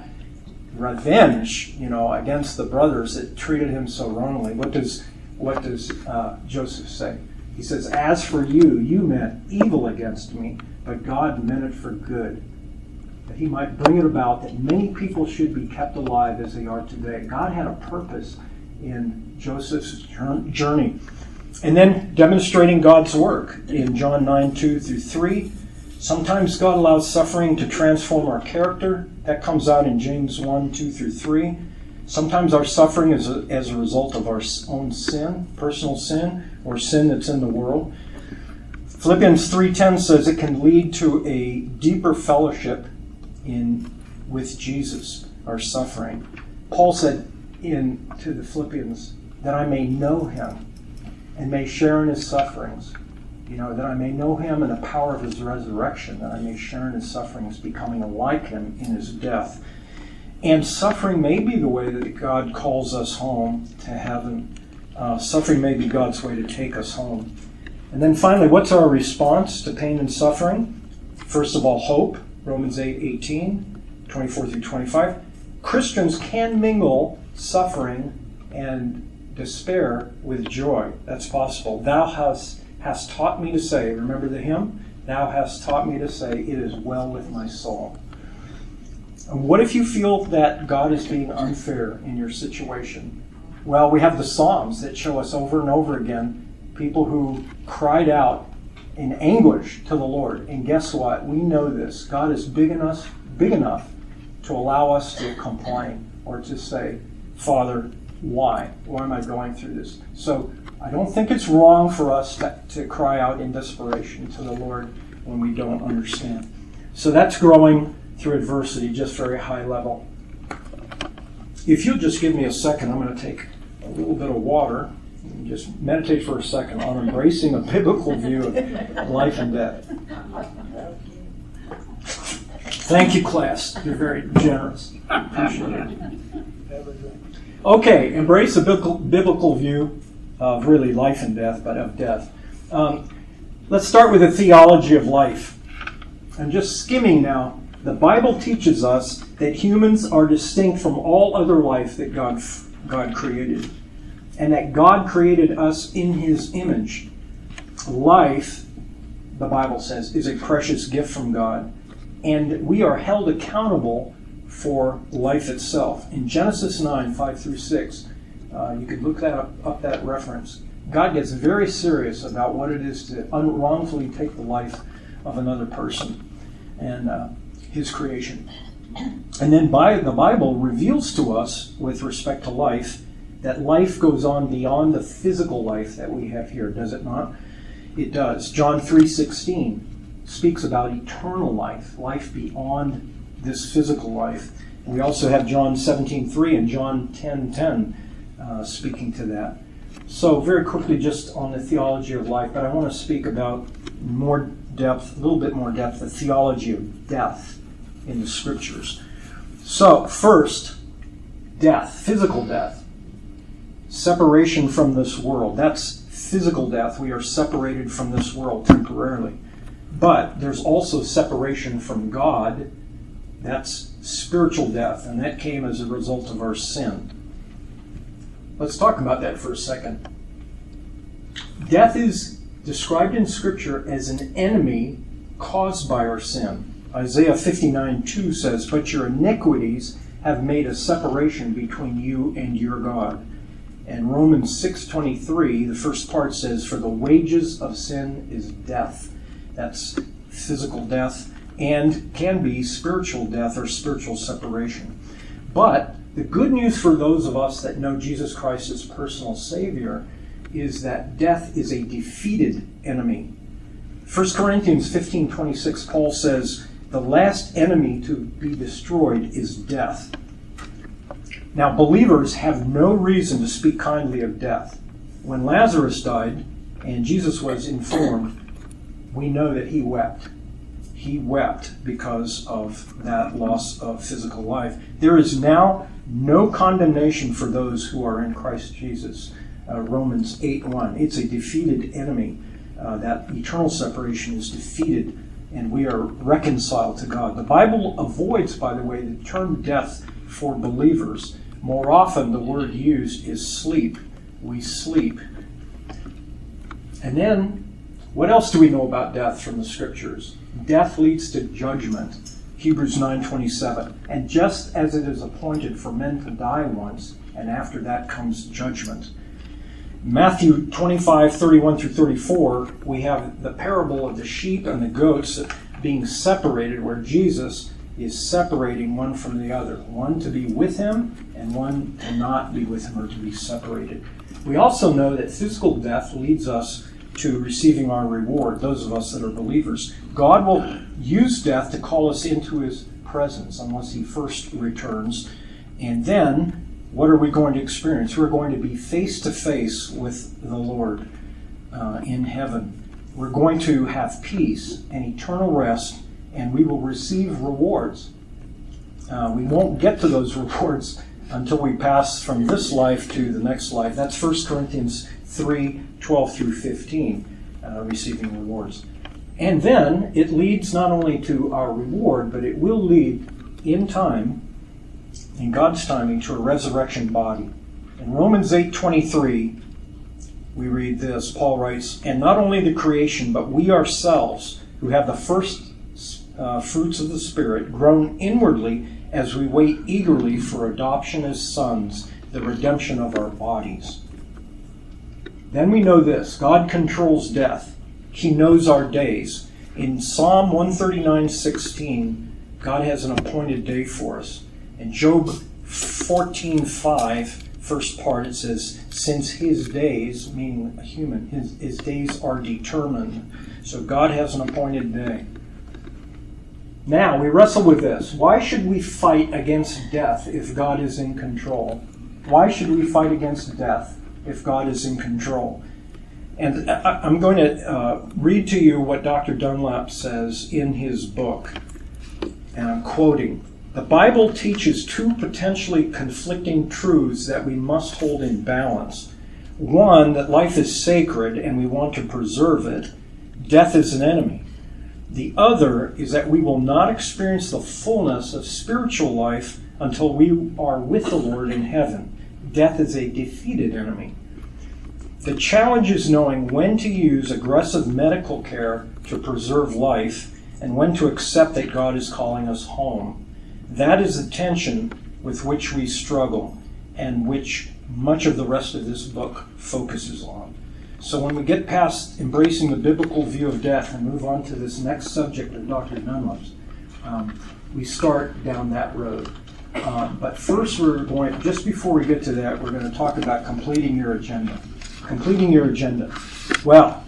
[SPEAKER 1] revenge, you know, against the brothers that treated him so wrongly. What does what does uh, Joseph say? He says, "As for you, you meant evil against me, but God meant it for good, that He might bring it about that many people should be kept alive as they are today." God had a purpose in Joseph's journey. And then demonstrating God's work in John nine two through three. Sometimes God allows suffering to transform our character. That comes out in James one two through three. Sometimes our suffering is a, as a result of our own sin, personal sin, or sin that's in the world. Philippians three ten says it can lead to a deeper fellowship in with Jesus, our suffering. Paul said in to the Philippians that I may know Him and may share in His sufferings. You know, that I may know Him and the power of His resurrection, that I may share in His sufferings, becoming like Him in His death. And suffering may be the way that God calls us home to heaven. Uh, suffering may be God's way to take us home. And then finally, what's our response to pain and suffering? First of all, hope. Romans eight eighteen, twenty-four through twenty-five. Christians can mingle suffering and despair with joy. That's possible. Thou hast, hast taught me to say, remember the hymn? Thou hast taught me to say, it is well with my soul. And what if you feel that God is being unfair in your situation? Well, we have the Psalms that show us over and over again people who cried out in anguish to the Lord. And guess what? We know this. God is big enough, big enough to allow us to complain or to say, Father, why? Why am I going through this? So I don't think it's wrong for us to, to cry out in desperation to the Lord when we don't understand. So that's growing through adversity, just very high level. If you'll just give me a second, I'm going to take a little bit of water and just meditate for a second on embracing a biblical view of life and death. Thank you, class. You're very generous. Appreciate it. Okay, embrace a biblical, biblical view of really life and death, but of death. Um, let's start with a theology of life. I'm just skimming now. The Bible teaches us that humans are distinct from all other life that God, God created, and that God created us in His image. Life, the Bible says, is a precious gift from God, and we are held accountable for life itself. In Genesis nine, five through six, uh, you could look that up, up that reference. God gets very serious about what it is to un- wrongfully take the life of another person and uh, His creation. And then by, the Bible reveals to us, with respect to life, that life goes on beyond the physical life that we have here, does it not? It does. John three sixteen speaks about eternal life, life beyond this physical life. And we also have John seventeen three and John ten ten uh, speaking to that. So very quickly, just on the theology of life, but I want to speak about more depth, a little bit more depth, the theology of death in the Scriptures. So first, death, physical death, separation from this world. That's physical death. We are separated from this world temporarily. But there's also separation from God. That's spiritual death, and that came as a result of our sin. Let's talk about that for a second. Death is described in Scripture as an enemy caused by our sin. Isaiah fifty-nine two says, "But your iniquities have made a separation between you and your God, And Romans six twenty-three, the first part says, "For the wages of sin is death." That's physical death and can be spiritual death or spiritual separation. But the good news for those of us that know Jesus Christ as personal Savior is that death is a defeated enemy. First Corinthians fifteen twenty-six, Paul says, "The last enemy to be destroyed is death." Now, believers have no reason to speak kindly of death. When Lazarus died and Jesus was informed, we know that he wept. He wept because of that loss of physical life. There is now no condemnation for those who are in Christ Jesus. Uh, Romans eight one. It's a defeated enemy. Uh, that eternal separation is defeated, and we are reconciled to God. The Bible avoids, by the way, the term death for believers. More often, the word used is sleep. We sleep. And then, what else do we know about death from the Scriptures? Death leads to judgment. Hebrews nine twenty-seven. "And just as it is appointed for men to die once, and after that comes judgment." Matthew twenty-five thirty-one through thirty-four, we have the parable of the sheep and the goats being separated, where Jesus is separating one from the other. One to be with him, and one to not be with him, or to be separated. We also know that physical death leads us to receiving our reward, those of us that are believers. God will use death to call us into his presence, unless he first returns. And then, what are we going to experience? We're going to be face to face with the Lord uh, in heaven. We're going to have peace and eternal rest, and we will receive rewards. Uh, we won't get to those rewards until we pass from this life to the next life. That's First Corinthians three twelve through fifteen, uh, receiving rewards. And then it leads not only to our reward, but it will lead in time, in God's timing, to a resurrection body. In Romans eight twenty-three, we read this. Paul writes, "And not only the creation, but we ourselves, who have the first uh, fruits of the Spirit, groan inwardly as we wait eagerly for adoption as sons, the redemption of our bodies." Then we know this: God controls death. He knows our days. In Psalm one thirty-nine sixteen, God has an appointed day for us. In Job fourteen five, first part, it says, "Since his days," meaning a human, his, his days are determined. So God has an appointed day. Now, we wrestle with this. Why should we fight against death if God is in control? Why should we fight against death if God is in control? And I'm going to uh, read to you what Doctor Dunlap says in his book. And I'm quoting, "The Bible teaches two potentially conflicting truths that we must hold in balance. One, that life is sacred and we want to preserve it. Death is an enemy. The other is that we will not experience the fullness of spiritual life until we are with the Lord in heaven. Death is a defeated enemy. The challenge is knowing when to use aggressive medical care to preserve life and when to accept that God is calling us home. That is the tension with which we struggle and which much of the rest of this book focuses on. So when we get past embracing the biblical view of death and move on to this next subject of Doctor Dunlap's, um, we start down that road. Uh, but first, we're going, just before we get to that, we're going to talk about completing your agenda. Completing your agenda. Well,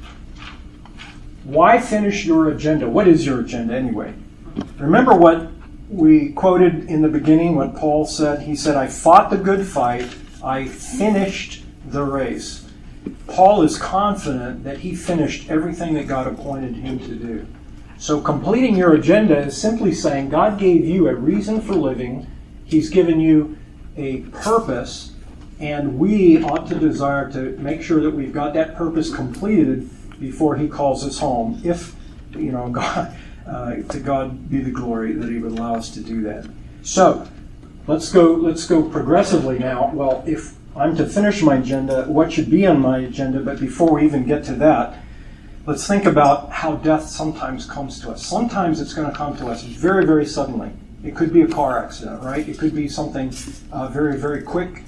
[SPEAKER 1] why finish your agenda? What is your agenda anyway? Remember what we quoted in the beginning, what Paul said? He said, "I fought the good fight. I finished the race." Paul is confident that he finished everything that God appointed him to do. So completing your agenda is simply saying God gave you a reason for living. He's given you a purpose, and we ought to desire to make sure that we've got that purpose completed before he calls us home. If, you know, God, uh, to God be the glory that he would allow us to do that. So let's go. Let's go progressively now. Well, if I'm to finish my agenda, what should be on my agenda? But before we even get to that, let's think about how death sometimes comes to us. Sometimes it's going to come to us very, very suddenly. It could be a car accident, right? It could be something uh, very, very quick.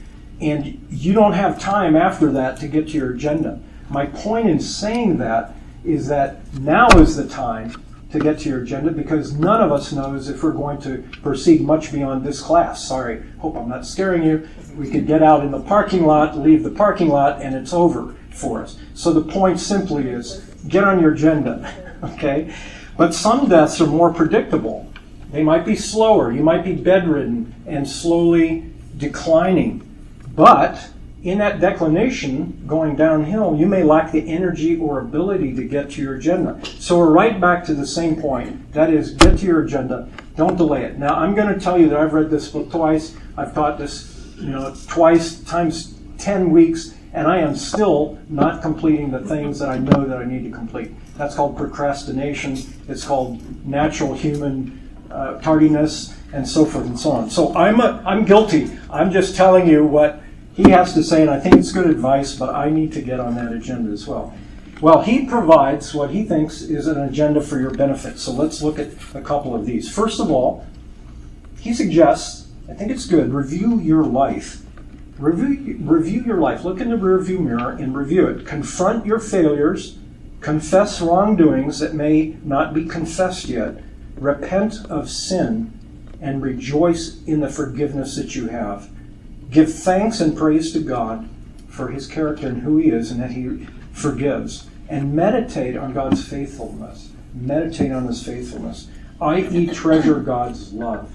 [SPEAKER 1] and you don't have time after that to get to your agenda. My point in saying that is that now is the time to get to your agenda, because none of us knows if we're going to proceed much beyond this class. Sorry, hope I'm not scaring you. We could get out in the parking lot, leave the parking lot, and it's over for us. So the point simply is, get on your agenda, okay? But some deaths are more predictable. They might be slower. You might be bedridden and slowly declining. But in that declination, going downhill, you may lack the energy or ability to get to your agenda. So we're right back to the same point. That is, get to your agenda. Don't delay it. Now, I'm going to tell you that I've read this book twice. I've taught this, you know, twice times ten weeks, and I am still not completing the things that I know that I need to complete. That's called procrastination. It's called natural human uh, tardiness, and so forth and so on. So I'm a, I'm guilty. I'm just telling you what he has to say, and I think it's good advice, but I need to get on that agenda as well. Well, he provides what he thinks is an agenda for your benefit. So let's look at a couple of these. First of all, he suggests, I think it's good, review your life. Review, review your life. Look in the rearview mirror and review it. Confront your failures. Confess wrongdoings that may not be confessed yet. Repent of sin and rejoice in the forgiveness that you have. Give thanks and praise to God for his character and who he is, and that he forgives. And meditate on God's faithfulness. Meditate on his faithfulness. that is, treasure God's love.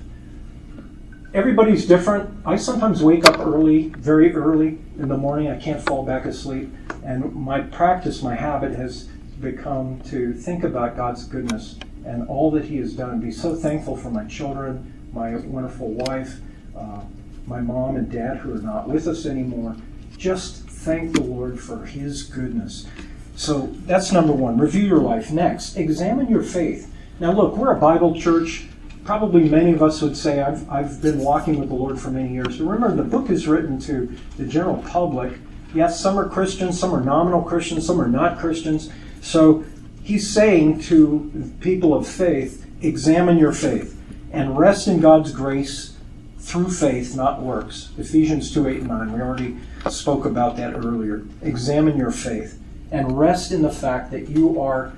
[SPEAKER 1] Everybody's different. I sometimes wake up early, very early in the morning. I can't fall back asleep. And my practice, my habit has become to think about God's goodness and all that he has done. Be so thankful for my children, my wonderful wife, uh, my mom and dad who are not with us anymore. Just thank the Lord for his goodness. So that's number one. Review your life. Next, examine your faith. Now look, we're a Bible church. Probably many of us would say, I've, I've been walking with the Lord for many years. But remember, the book is written to the general public. Yes, some are Christians, some are nominal Christians, some are not Christians. So he's saying to people of faith, examine your faith and rest in God's grace through faith, not works. Ephesians two, eight, and nine. We already spoke about that earlier. Examine your faith and rest in the fact that you are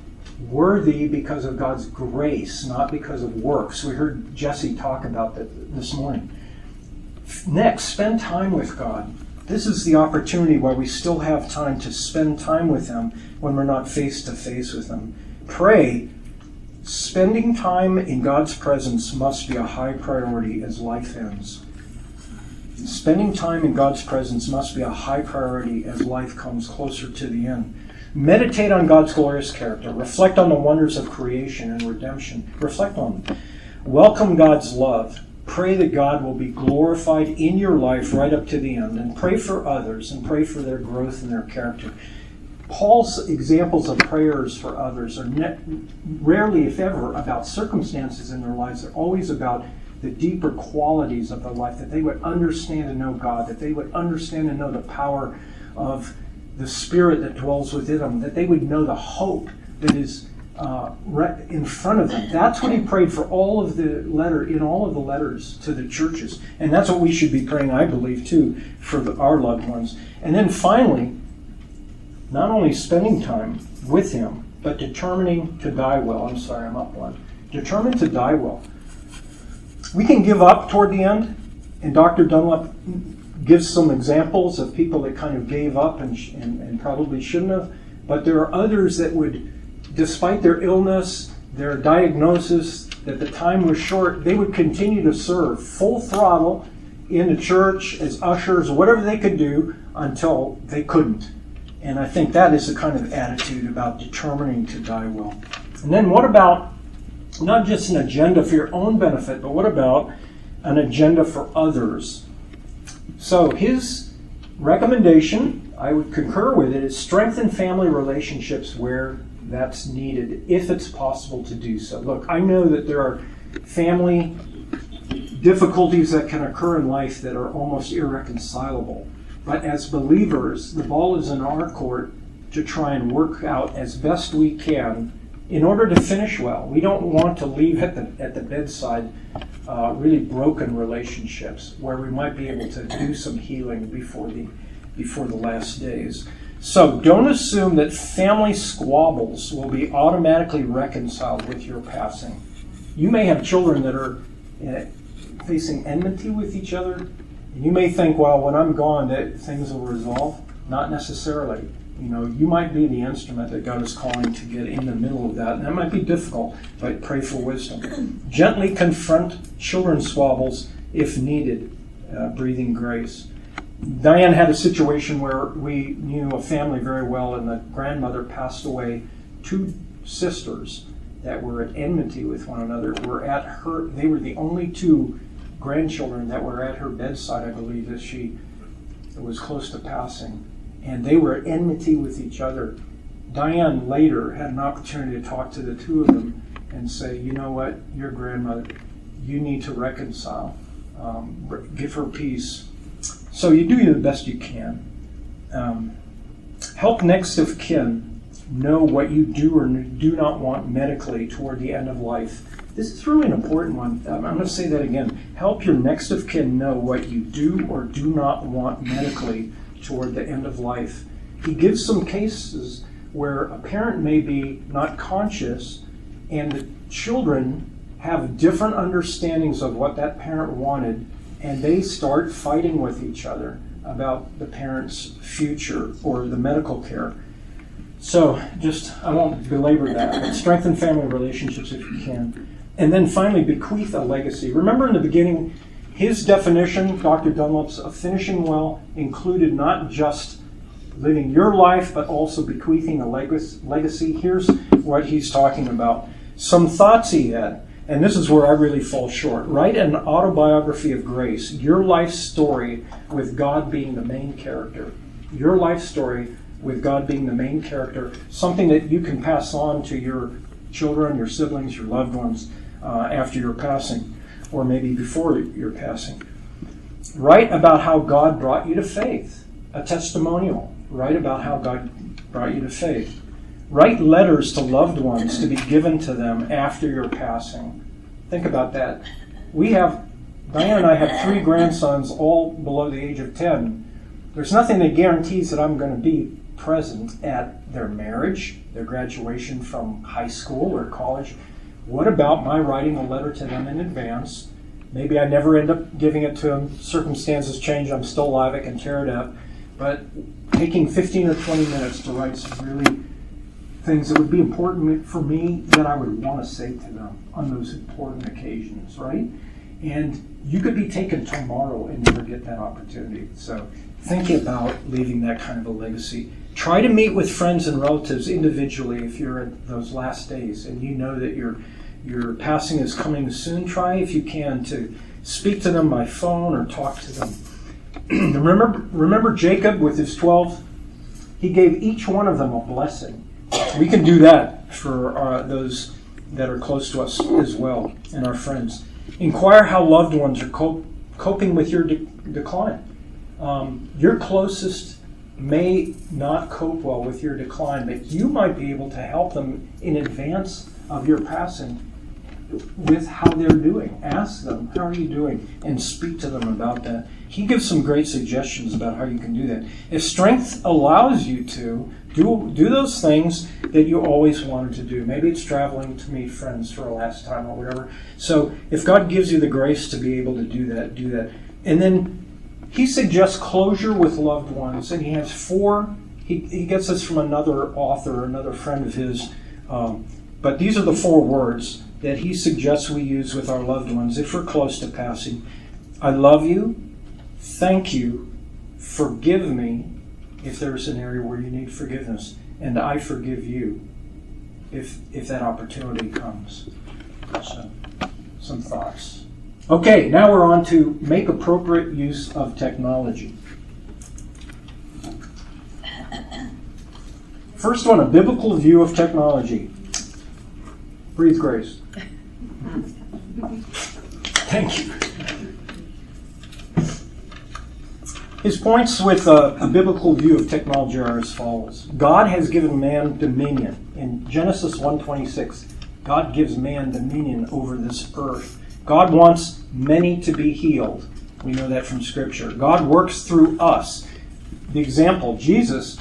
[SPEAKER 1] worthy because of God's grace, not because of works. We heard Jesse talk about that this morning. Next, spend time with God. This is the opportunity where we still have time to spend time with him when we're not face to face with him. Pray. Spending time in God's presence must be a high priority as life ends. Spending time in God's presence must be a high priority as life comes closer to the end. Meditate on God's glorious character. Reflect on the wonders of creation and redemption. Reflect on them. Welcome God's love. Pray that God will be glorified in your life right up to the end. And pray for others and pray for their growth and their character. Paul's examples of prayers for others are ne- rarely, if ever, about circumstances in their lives. They're always about the deeper qualities of their life, that they would understand and know God, that they would understand and know the power of the Spirit that dwells within them, that they would know the hope that is uh, in front of them. That's what he prayed for all of the letter, in all of the letters to the churches. And that's what we should be praying, I believe, too, for the, our loved ones. And then finally, not only spending time with him, but determining to die well. I'm sorry, I'm up one. Determined to die well. We can give up toward the end, and Doctor Dunlap gives some examples of people that kind of gave up and, and, and probably shouldn't have, but there are others that would, despite their illness, their diagnosis, that the time was short, they would continue to serve full throttle in the church as ushers, whatever they could do until they couldn't. And I think that is the kind of attitude about determining to die well. And then what about not just an agenda for your own benefit, but what about an agenda for others? So his recommendation, I would concur with it, is strengthen family relationships where that's needed, if it's possible to do so. Look, I know that there are family difficulties that can occur in life that are almost irreconcilable. But as believers, the ball is in our court to try and work out as best we can in order to finish well. We don't want to leave at the at the bedside uh, really broken relationships where we might be able to do some healing before the before the last days. So don't assume that family squabbles will be automatically reconciled with your passing. You may have children that are uh, facing enmity with each other, and you may think, well, when I'm gone, that things will resolve. Not necessarily. You know, you might be the instrument that God is calling to get in the middle of that. And that might be difficult, but pray for wisdom. Gently confront children's squabbles if needed, uh, breathing grace. Diane had a situation where we knew a family very well, and the grandmother passed away. Two sisters that were at enmity with one another were at her, they were the only two grandchildren that were at her bedside, I believe, as she was close to passing. And they were at enmity with each other. Diane later had an opportunity to talk to the two of them and say, you know what, your grandmother, you need to reconcile. Um, give her peace. So you do the best you can. Um, help next of kin know what you do or do not want medically toward the end of life. This is really an important one. Um, I'm going to say that again. Help your next of kin know what you do or do not want medically toward the end of life. He gives some cases where a parent may be not conscious and the children have different understandings of what that parent wanted, and they start fighting with each other about the parent's future or the medical care. So just, I won't belabor that, but strengthen family relationships if you can. And then finally, bequeath a legacy. Remember in the beginning, his definition, Doctor Dunlop's, of finishing well included not just living your life, but also bequeathing a legacy. Here's what he's talking about. Some thoughts he had. And this is where I really fall short. Write an autobiography of grace, your life story with God being the main character. Your life story with God being the main character, something that you can pass on to your children, your siblings, your loved ones uh, after your passing, or maybe before your passing. Write about how God brought you to faith, a testimonial. Write about how God brought you to faith. Write letters to loved ones to be given to them after your passing. Think about that. We have, Diane and I have three grandsons, all below the age of ten. There's nothing that guarantees that I'm going to be present at their marriage, their graduation from high school or college. What about my writing a letter to them in advance? Maybe I never end up giving it to them. Circumstances change. I'm still alive. I can tear it up. But taking fifteen or twenty minutes to write some really things that would be important for me that I would want to say to them on those important occasions, right? And you could be taken tomorrow and never get that opportunity. So think about leaving that kind of a legacy. Try to meet with friends and relatives individually if you're in those last days and you know that your your passing is coming soon. Try, if you can, to speak to them by phone or talk to them. remember, remember Jacob with his twelve? He gave each one of them a blessing. We can do that for uh, those that are close to us as well, and our friends. Inquire how loved ones are cop- coping with your de- decline. Um, your closest may not cope well with your decline, but you might be able to help them in advance of your passing with how they're doing. Ask them, how are you doing? And speak to them about that. He gives some great suggestions about how you can do that. If strength allows you to, do, do those things that you always wanted to do. Maybe it's traveling to meet friends for a last time or whatever. So if God gives you the grace to be able to do that, do that. And then he suggests closure with loved ones, and he has four. He, he gets this from another author, another friend of his. Um, but these are the four words that he suggests we use with our loved ones if we're close to passing. I love you. Thank you. Forgive me if there's an area where you need forgiveness. And I forgive you if if that opportunity comes. So, some thoughts. Okay, now we're on to make appropriate use of technology. First one, a biblical view of technology. Breathe grace. Thank you. His points with a, a biblical view of technology are as follows. God has given man dominion. In Genesis one twenty-six, God gives man dominion over this earth. God wants many to be healed. We know that from Scripture. God works through us. The example, Jesus,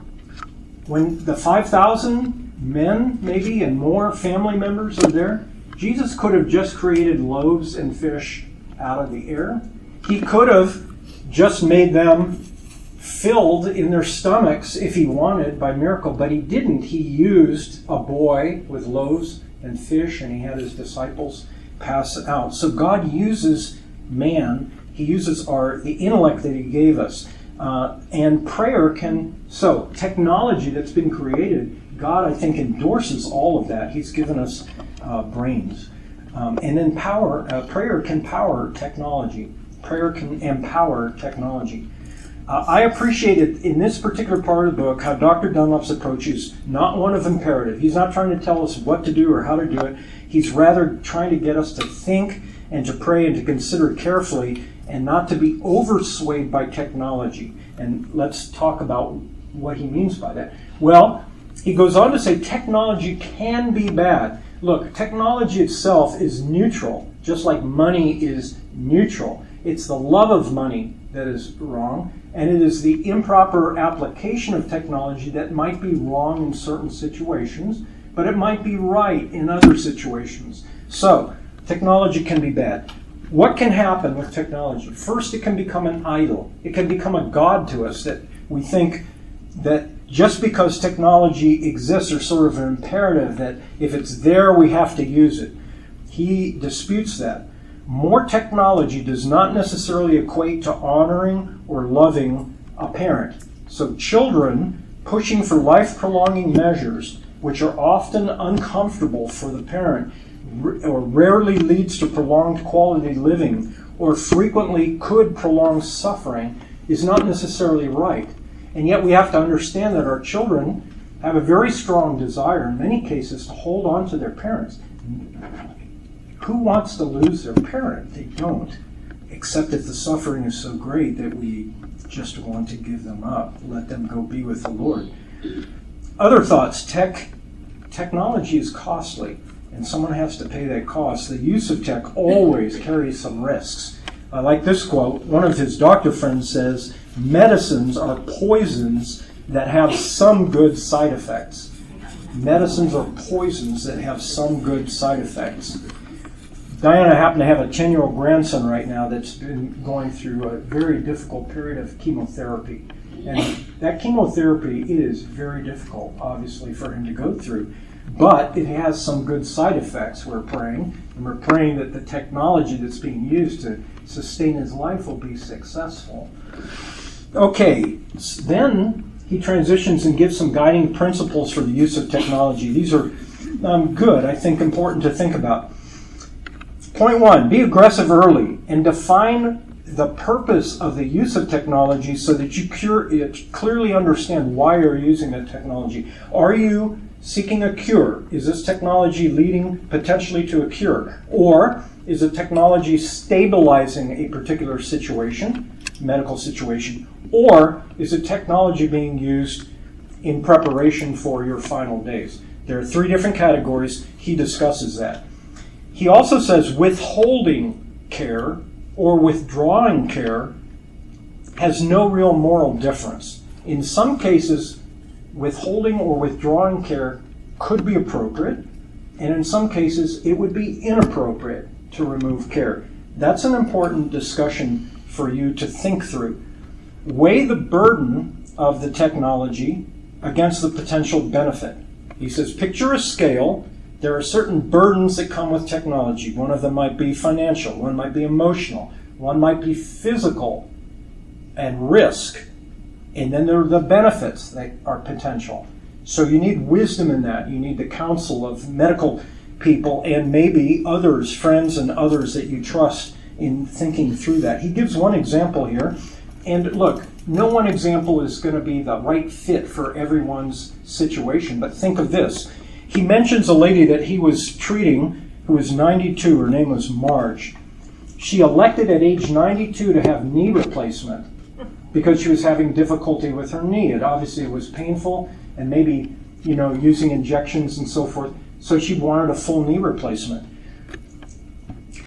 [SPEAKER 1] when the five thousand men, maybe, and more family members are there, Jesus could have just created loaves and fish out of the air. He could have just made them filled in their stomachs if he wanted by miracle, but he didn't. He used a boy with loaves and fish, and he had his disciples pass it out. So God uses man. He uses our the intellect that he gave us. Uh, and prayer can, so technology that's been created, God, I think, endorses all of that. He's given us uh, brains. Um, and then power, uh, prayer can power technology. Prayer can empower technology. Uh, I appreciated in this particular part of the book how Doctor Dunlap's approach is not one of imperative. He's not trying to tell us what to do or how to do it. He's rather trying to get us to think and to pray and to consider carefully and not to be overswayed by technology. And let's talk about what he means by that. Well, he goes on to say technology can be bad. Look, technology itself is neutral, just like money is neutral. It's the love of money that is wrong, and it is the improper application of technology that might be wrong in certain situations, but it might be right in other situations. So, technology can be bad. What can happen with technology? First, it can become an idol. It can become a god to us that we think that just because technology exists or sort of an imperative that if it's there, we have to use it. He disputes that. More technology does not necessarily equate to honoring or loving a parent. So children pushing for life-prolonging measures, which are often uncomfortable for the parent, or rarely leads to prolonged quality living, or frequently could prolong suffering, is not necessarily right. And yet we have to understand that our children have a very strong desire, in many cases, to hold on to their parents. Who wants to lose their parent? They don't, except if the suffering is so great that we just want to give them up, let them go be with the Lord. Other thoughts. Tech, technology is costly, and someone has to pay that cost. The use of tech always carries some risks. I like this quote. One of his doctor friends says, medicines are poisons that have some good side effects. Medicines are poisons that have some good side effects. Diana happened to have a ten-year-old grandson right now that's been going through a very difficult period of chemotherapy. And that chemotherapy is very difficult, obviously, for him to go through. But it has some good side effects, we're praying. And we're praying that the technology that's being used to sustain his life will be successful. Okay, then he transitions and gives some guiding principles for the use of technology. These are um, good, I think, important to think about. Point one, be aggressive early and define the purpose of the use of technology so that you cure, clearly understand why you're using that technology. Are you seeking a cure? Is this technology leading potentially to a cure? Or is the technology stabilizing a particular situation, medical situation? Or is the technology being used in preparation for your final days? There are three different categories. He discusses that. He also says withholding care or withdrawing care has no real moral difference. In some cases, withholding or withdrawing care could be appropriate, and in some cases, it would be inappropriate to remove care. That's an important discussion for you to think through. Weigh the burden of the technology against the potential benefit. He says, picture a scale. There are certain burdens that come with technology. One of them might be financial, one might be emotional, one might be physical and risk. And then there are the benefits that are potential. So you need wisdom in that. You need the counsel of medical people and maybe others, friends and others that you trust in thinking through that. He gives one example here. And look, no one example is going to be the right fit for everyone's situation, but think of this. He mentions a lady that he was treating who was ninety-two. Her name was Marge. She elected at age ninety-two to have knee replacement because she was having difficulty with her knee. It obviously was painful and maybe, you know, using injections and so forth. So she wanted a full knee replacement.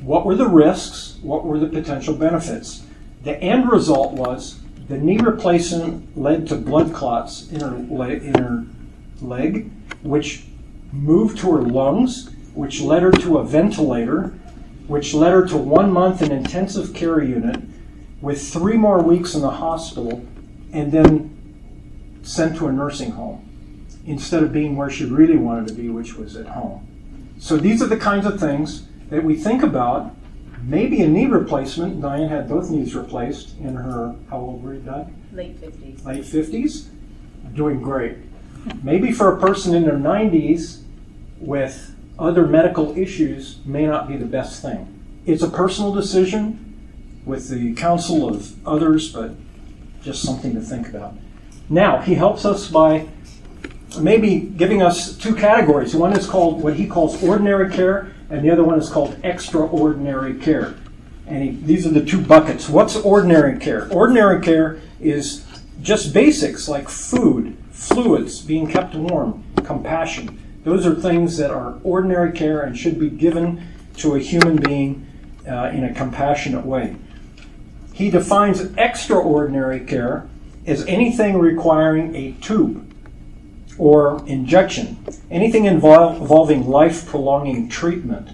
[SPEAKER 1] What were the risks? What were the potential benefits? The end result was the knee replacement led to blood clots in her, leg, in her leg, which moved to her lungs, which led her to a ventilator, which led her to one month in intensive care unit with three more weeks in the hospital, and then sent to a nursing home instead of being where she really wanted to be, which was at home. So these are the kinds of things that we think about. Maybe a knee replacement. Diane had both knees replaced in her, how old were you, Di?
[SPEAKER 2] Late fifties.
[SPEAKER 1] Late fifties. Doing great. Maybe for a person in their nineties with other medical issues may not be the best thing. It's a personal decision with the counsel of others, but just something to think about. Now, he helps us by maybe giving us two categories. One is called what he calls ordinary care, and the other one is called extraordinary care. And he, these are the two buckets. What's ordinary care? Ordinary care is just basics like food, fluids, being kept warm, compassion. Those are things that are ordinary care and should be given to a human being uh, in a compassionate way. He defines extraordinary care as anything requiring a tube or injection, anything involve, involving life-prolonging treatment.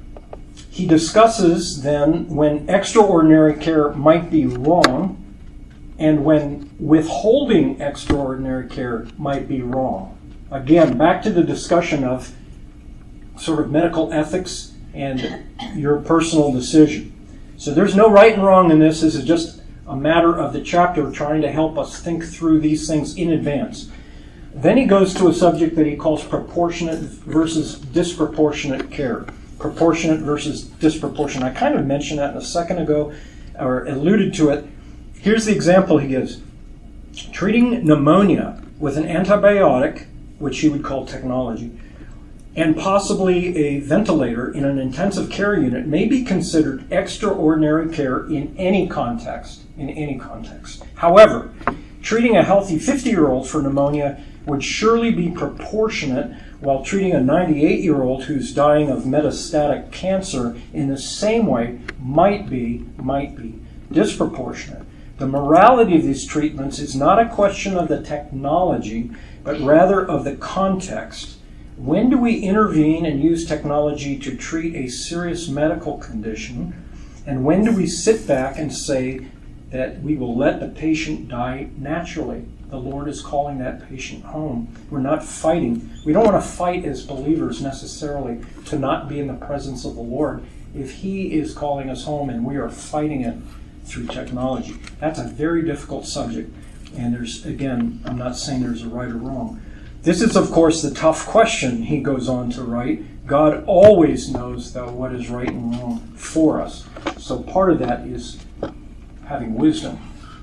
[SPEAKER 1] He discusses then when extraordinary care might be wrong and when withholding extraordinary care might be wrong. Again, back to the discussion of sort of medical ethics and your personal decision. So there's no right and wrong in this. This is just a matter of the chapter trying to help us think through these things in advance. Then he goes to a subject that he calls proportionate versus disproportionate care. Proportionate versus disproportionate. I kind of mentioned that a second ago, or alluded to it. Here's the example he gives. Treating pneumonia with an antibiotic, which he would call technology, and possibly a ventilator in an intensive care unit may be considered extraordinary care in any context. In any context. However, treating a healthy fifty-year-old for pneumonia would surely be proportionate, while treating a ninety-eight-year-old who's dying of metastatic cancer in the same way might be, might be disproportionate. The morality of these treatments is not a question of the technology, but rather of the context. When do we intervene and use technology to treat a serious medical condition? And when do we sit back and say that we will let the patient die naturally? The Lord is calling that patient home. We're not fighting. We don't want to fight as believers necessarily to not be in the presence of the Lord if He is calling us home and we are fighting it through technology. That's a very difficult subject. And there's, again, I'm not saying there's a right or wrong. This is, of course, the tough question he goes on to write. God always knows, though, what is right and wrong for us. So part of that is having wisdom.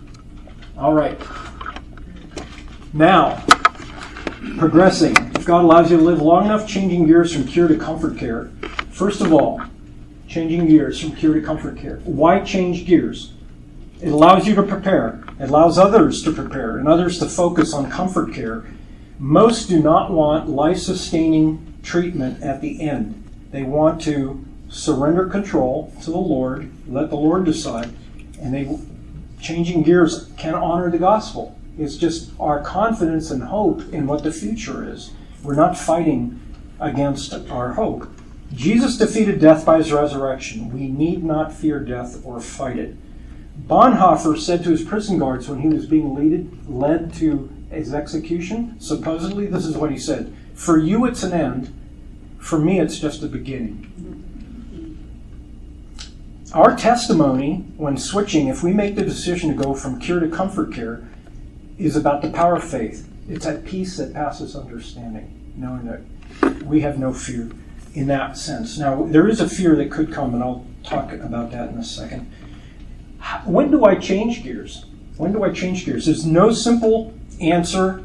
[SPEAKER 1] All right. Now, progressing. If God allows you to live long enough, changing gears from cure to comfort care. First of all, changing gears from cure to comfort care. Why change gears? It allows you to prepare. It allows others to prepare and others to focus on comfort care. Most do not want life-sustaining treatment at the end. They want to surrender control to the Lord, let the Lord decide, and they changing gears can honor the gospel. It's just our confidence and hope in what the future is. We're not fighting against our hope. Jesus defeated death by his resurrection. We need not fear death or fight it. Bonhoeffer said to his prison guards when he was being leaded, led to his execution, supposedly, this is what he said: "For you it's an end, for me it's just a beginning." Our testimony, when switching, if we make the decision to go from cure to comfort care, is about the power of faith. It's that peace that passes understanding, knowing that we have no fear in that sense. Now, there is a fear that could come, and I'll talk about that in a second. When do I change gears? When do I change gears? There's no simple answer,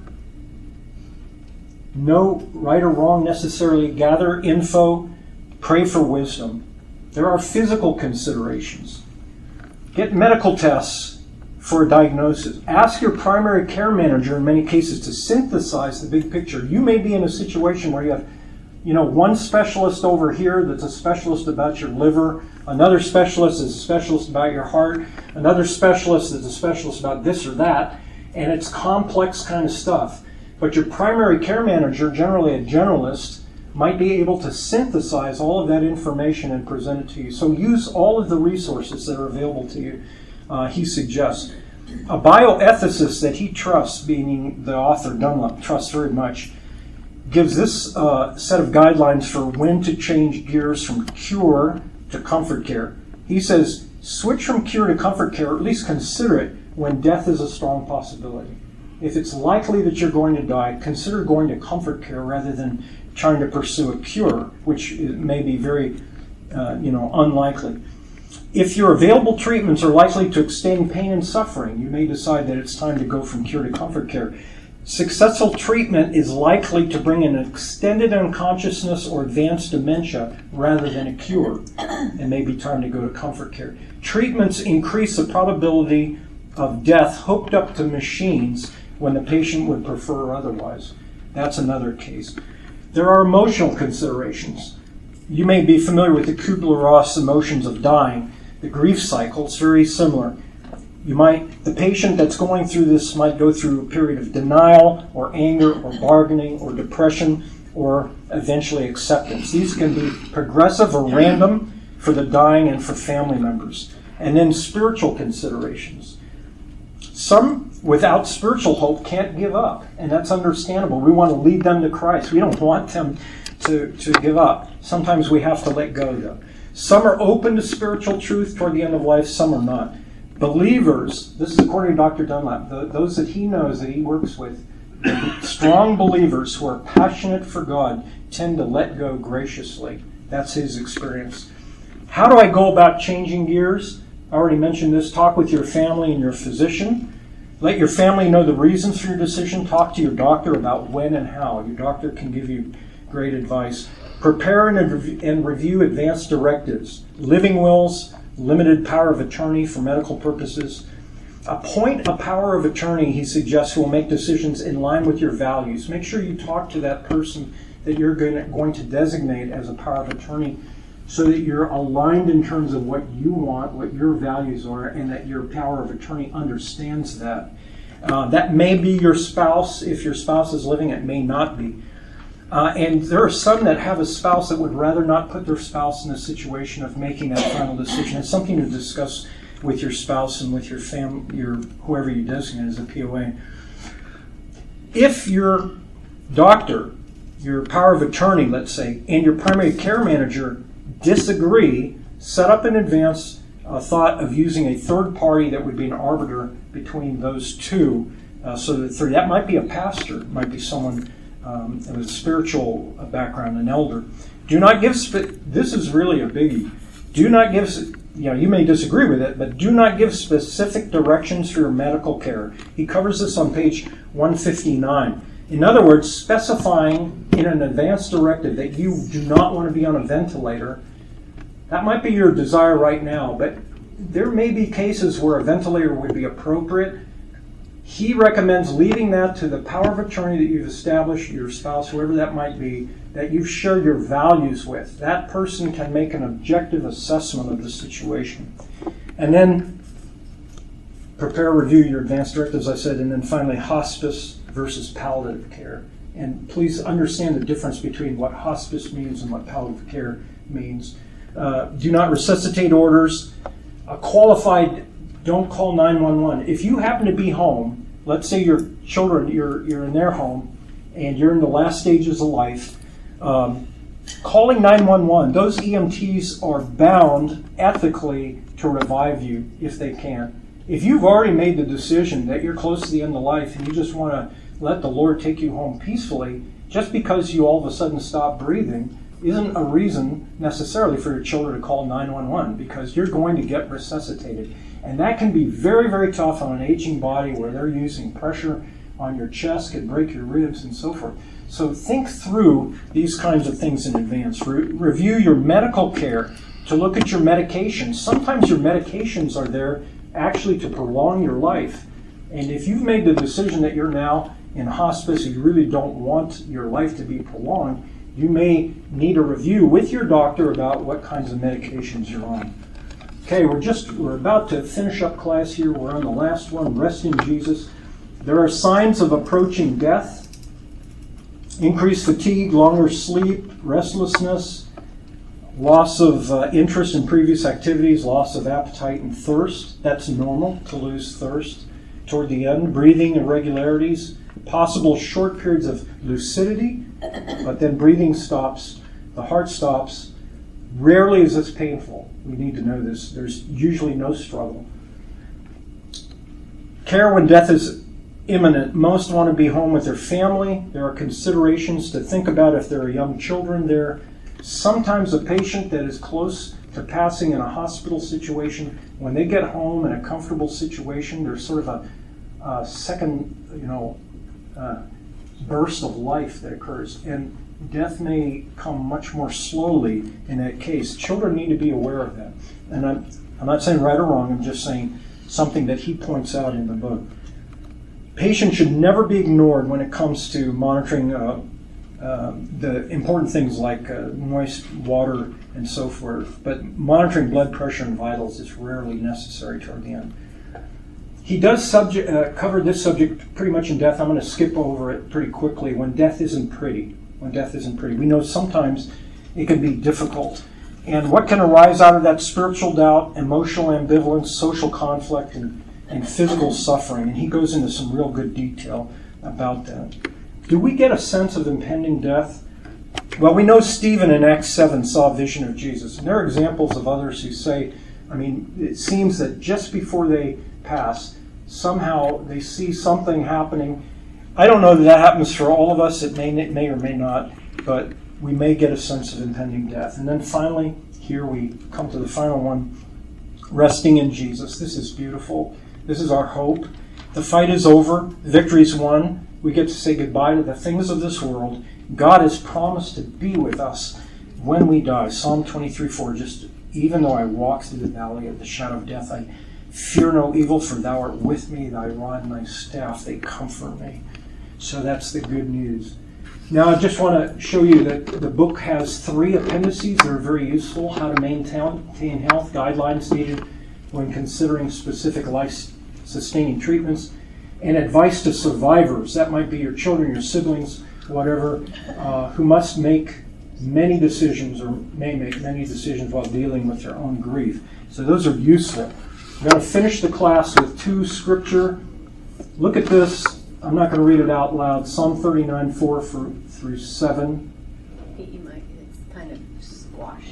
[SPEAKER 1] no right or wrong necessarily. Gather info, pray for wisdom. There are physical considerations. Get medical tests for a diagnosis. Ask your primary care manager in many cases to synthesize the big picture. You may be in a situation where you have, you know, one specialist over here that's a specialist about your liver, another specialist is a specialist about your heart, another specialist is a specialist about this or that, and it's complex kind of stuff. But your primary care manager, generally a generalist, might be able to synthesize all of that information and present it to you. So use all of the resources that are available to you, uh, he suggests. A bioethicist that he trusts, meaning the author Dunlap trusts very much, gives this uh, set of guidelines for when to change gears from cure to comfort care. He says, switch from cure to comfort care, or at least consider it when death is a strong possibility. If it's likely that you're going to die, consider going to comfort care rather than trying to pursue a cure, which may be very uh, you know, unlikely. If your available treatments are likely to extend pain and suffering, you may decide that it's time to go from cure to comfort care. Successful treatment is likely to bring an extended unconsciousness or advanced dementia rather than a cure, and may be time to go to comfort care. Treatments increase the probability of death hooked up to machines when the patient would prefer otherwise. That's another case. There are emotional considerations. You may be familiar with the Kubler-Ross emotions of dying. The grief cycle is very similar. You might, the patient that's going through this might go through a period of denial or anger or bargaining or depression or eventually acceptance. These can be progressive or random for the dying and for family members. And then spiritual considerations. Some without spiritual hope can't give up, and that's understandable. We want to lead them to Christ. We don't want them to, to give up. Sometimes we have to let go, though. Some are open to spiritual truth toward the end of life, some are not. Believers, this is according to Doctor Dunlap, the, those that he knows, that he works with, strong believers who are passionate for God tend to let go graciously. That's his experience. How do I go about changing gears? I already mentioned this. Talk with your family and your physician. Let your family know the reasons for your decision. Talk to your doctor about when and how. Your doctor can give you great advice. Prepare and review advanced directives, living wills, limited power of attorney for medical purposes. Appoint a power of attorney, he suggests, who will make decisions in line with your values. Make sure you talk to that person that you're going to designate as a power of attorney so that you're aligned in terms of what you want, what your values are, and that your power of attorney understands that. Uh, that may be your spouse. If your spouse is living, it may not be. Uh, and there are some that have a spouse that would rather not put their spouse in a situation of making that final decision. It's something to discuss with your spouse and with your fam, your whoever you designate as a P O A. If your doctor, your power of attorney, let's say, and your primary care manager disagree, set up in advance a thought of using a third party that would be an arbiter between those two. Uh, so that three, that might be a pastor, it might be someone Um, with a spiritual background, an elder. Do not give, spe- this is really a biggie. Do not give, you know, you may disagree with it, but do not give specific directions for your medical care. He covers this on page one fifty-nine. In other words, specifying in an advance directive that you do not want to be on a ventilator. That might be your desire right now, but there may be cases where a ventilator would be appropriate. He recommends leaving that to the power of attorney that you've established, your spouse, whoever that might be, that you've shared your values with. That person can make an objective assessment of the situation. And then prepare, review your advanced directives, as I said, and then finally hospice versus palliative care. And please understand the difference between what hospice means and what palliative care means. Uh, do not resuscitate orders. A qualified Don't call nine one one. If you happen to be home, let's say your children, you're you're in their home, and you're in the last stages of life, um, calling nine one one, those E M Ts are bound ethically to revive you if they can. If you've already made the decision that you're close to the end of life and you just want to let the Lord take you home peacefully, just because you all of a sudden stop breathing isn't a reason necessarily for your children to call nine one one, because you're going to get resuscitated. And that can be very, very tough on an aging body where they're using pressure on your chest, can break your ribs and so forth. So think through these kinds of things in advance. Re- review your medical care to look at your medications. Sometimes your medications are there actually to prolong your life. And if you've made the decision that you're now in hospice and you really don't want your life to be prolonged, You may need a review with your doctor about what kinds of medications you're on. Okay, we're just we're about to finish up class here. We're on the last one, rest in Jesus. There are signs of approaching death. Increased fatigue, longer sleep, restlessness, loss of uh, interest in previous activities, loss of appetite and thirst. That's normal to lose thirst. Toward the end, breathing irregularities, possible short periods of lucidity, but then breathing stops, the heart stops. Rarely is this painful. We need to know this. There's usually no struggle. Care when death is imminent. Most want to be home with their family. There are considerations to think about if there are young children there. Sometimes a patient that is close to passing in a hospital situation, when they get home in a comfortable situation, there's sort of a, a second, you know, uh, burst of life that occurs. And death may come much more slowly in that case. Children need to be aware of that. And I'm, I'm not saying right or wrong, I'm just saying something that he points out in the book. Patients should never be ignored when it comes to monitoring uh, uh, the important things like uh, moist water and so forth. But monitoring blood pressure and vitals is rarely necessary toward the end. He does subject, uh, cover this subject pretty much in death. I'm going to skip over it pretty quickly. When death isn't pretty. When death isn't pretty. We know sometimes it can be difficult. And what can arise out of that? Spiritual doubt, emotional ambivalence, social conflict, and and physical suffering, and he goes into some real good detail about that. Do we get a sense of impending death? Well, we know Stephen in Acts seven saw a vision of Jesus, and there are examples of others who say, I mean, it seems that just before they pass, somehow they see something happening. I don't know that that happens for all of us. It may, it may or may not, but we may get a sense of impending death. And then finally, here we come to the final one, resting in Jesus. This is beautiful. This is our hope. The fight is over. Victory's won. We get to say goodbye to the things of this world. God has promised to be with us when we die. Psalm twenty-three four, just even though I walk through the valley of the shadow of death, I fear no evil, for thou art with me. Thy rod and thy staff, they comfort me. So that's the good news. Now I just want to show you that the book has three appendices that are very useful. How to maintain health, guidelines needed when considering specific life-sustaining treatments, and advice to survivors. That might be your children, your siblings, whatever, uh, who must make many decisions or may make many decisions while dealing with their own grief. So those are useful. I'm going to finish the class with two scripture. Look at this. I'm not going to read it out loud. Psalm thirty-nine four through seven.
[SPEAKER 2] You might, it's kind of squashed.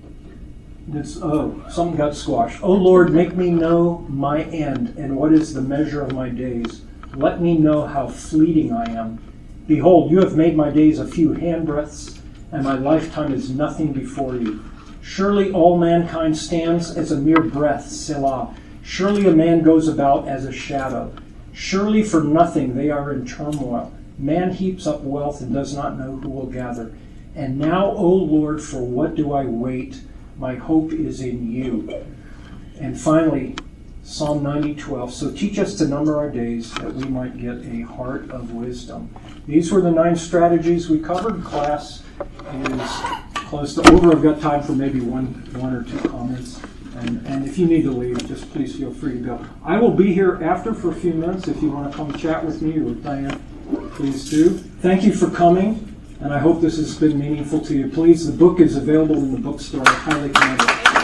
[SPEAKER 1] It's, oh, something got squashed. O Lord, make me know my end, and what is the measure of my days. Let me know how fleeting I am. Behold, you have made my days a few handbreadths, and my lifetime is nothing before you. Surely all mankind stands as a mere breath, Selah. Surely a man goes about as a shadow. Surely for nothing they are in turmoil. Man heaps up wealth and does not know who will gather. And now, O Lord, for what do I wait? My hope is in you. And finally, Psalm ninety twelve. So teach us to number our days that we might get a heart of wisdom. These were the nine strategies we covered. Class is close to over. I've got time for maybe one, one or two comments. And, and if you need to leave, just please feel free to go. I will be here after for a few minutes. If you want to come chat with me or with Diane, please do. Thank you for coming. And I hope this has been meaningful to you. Please, the book is available in the bookstore. I highly recommend it.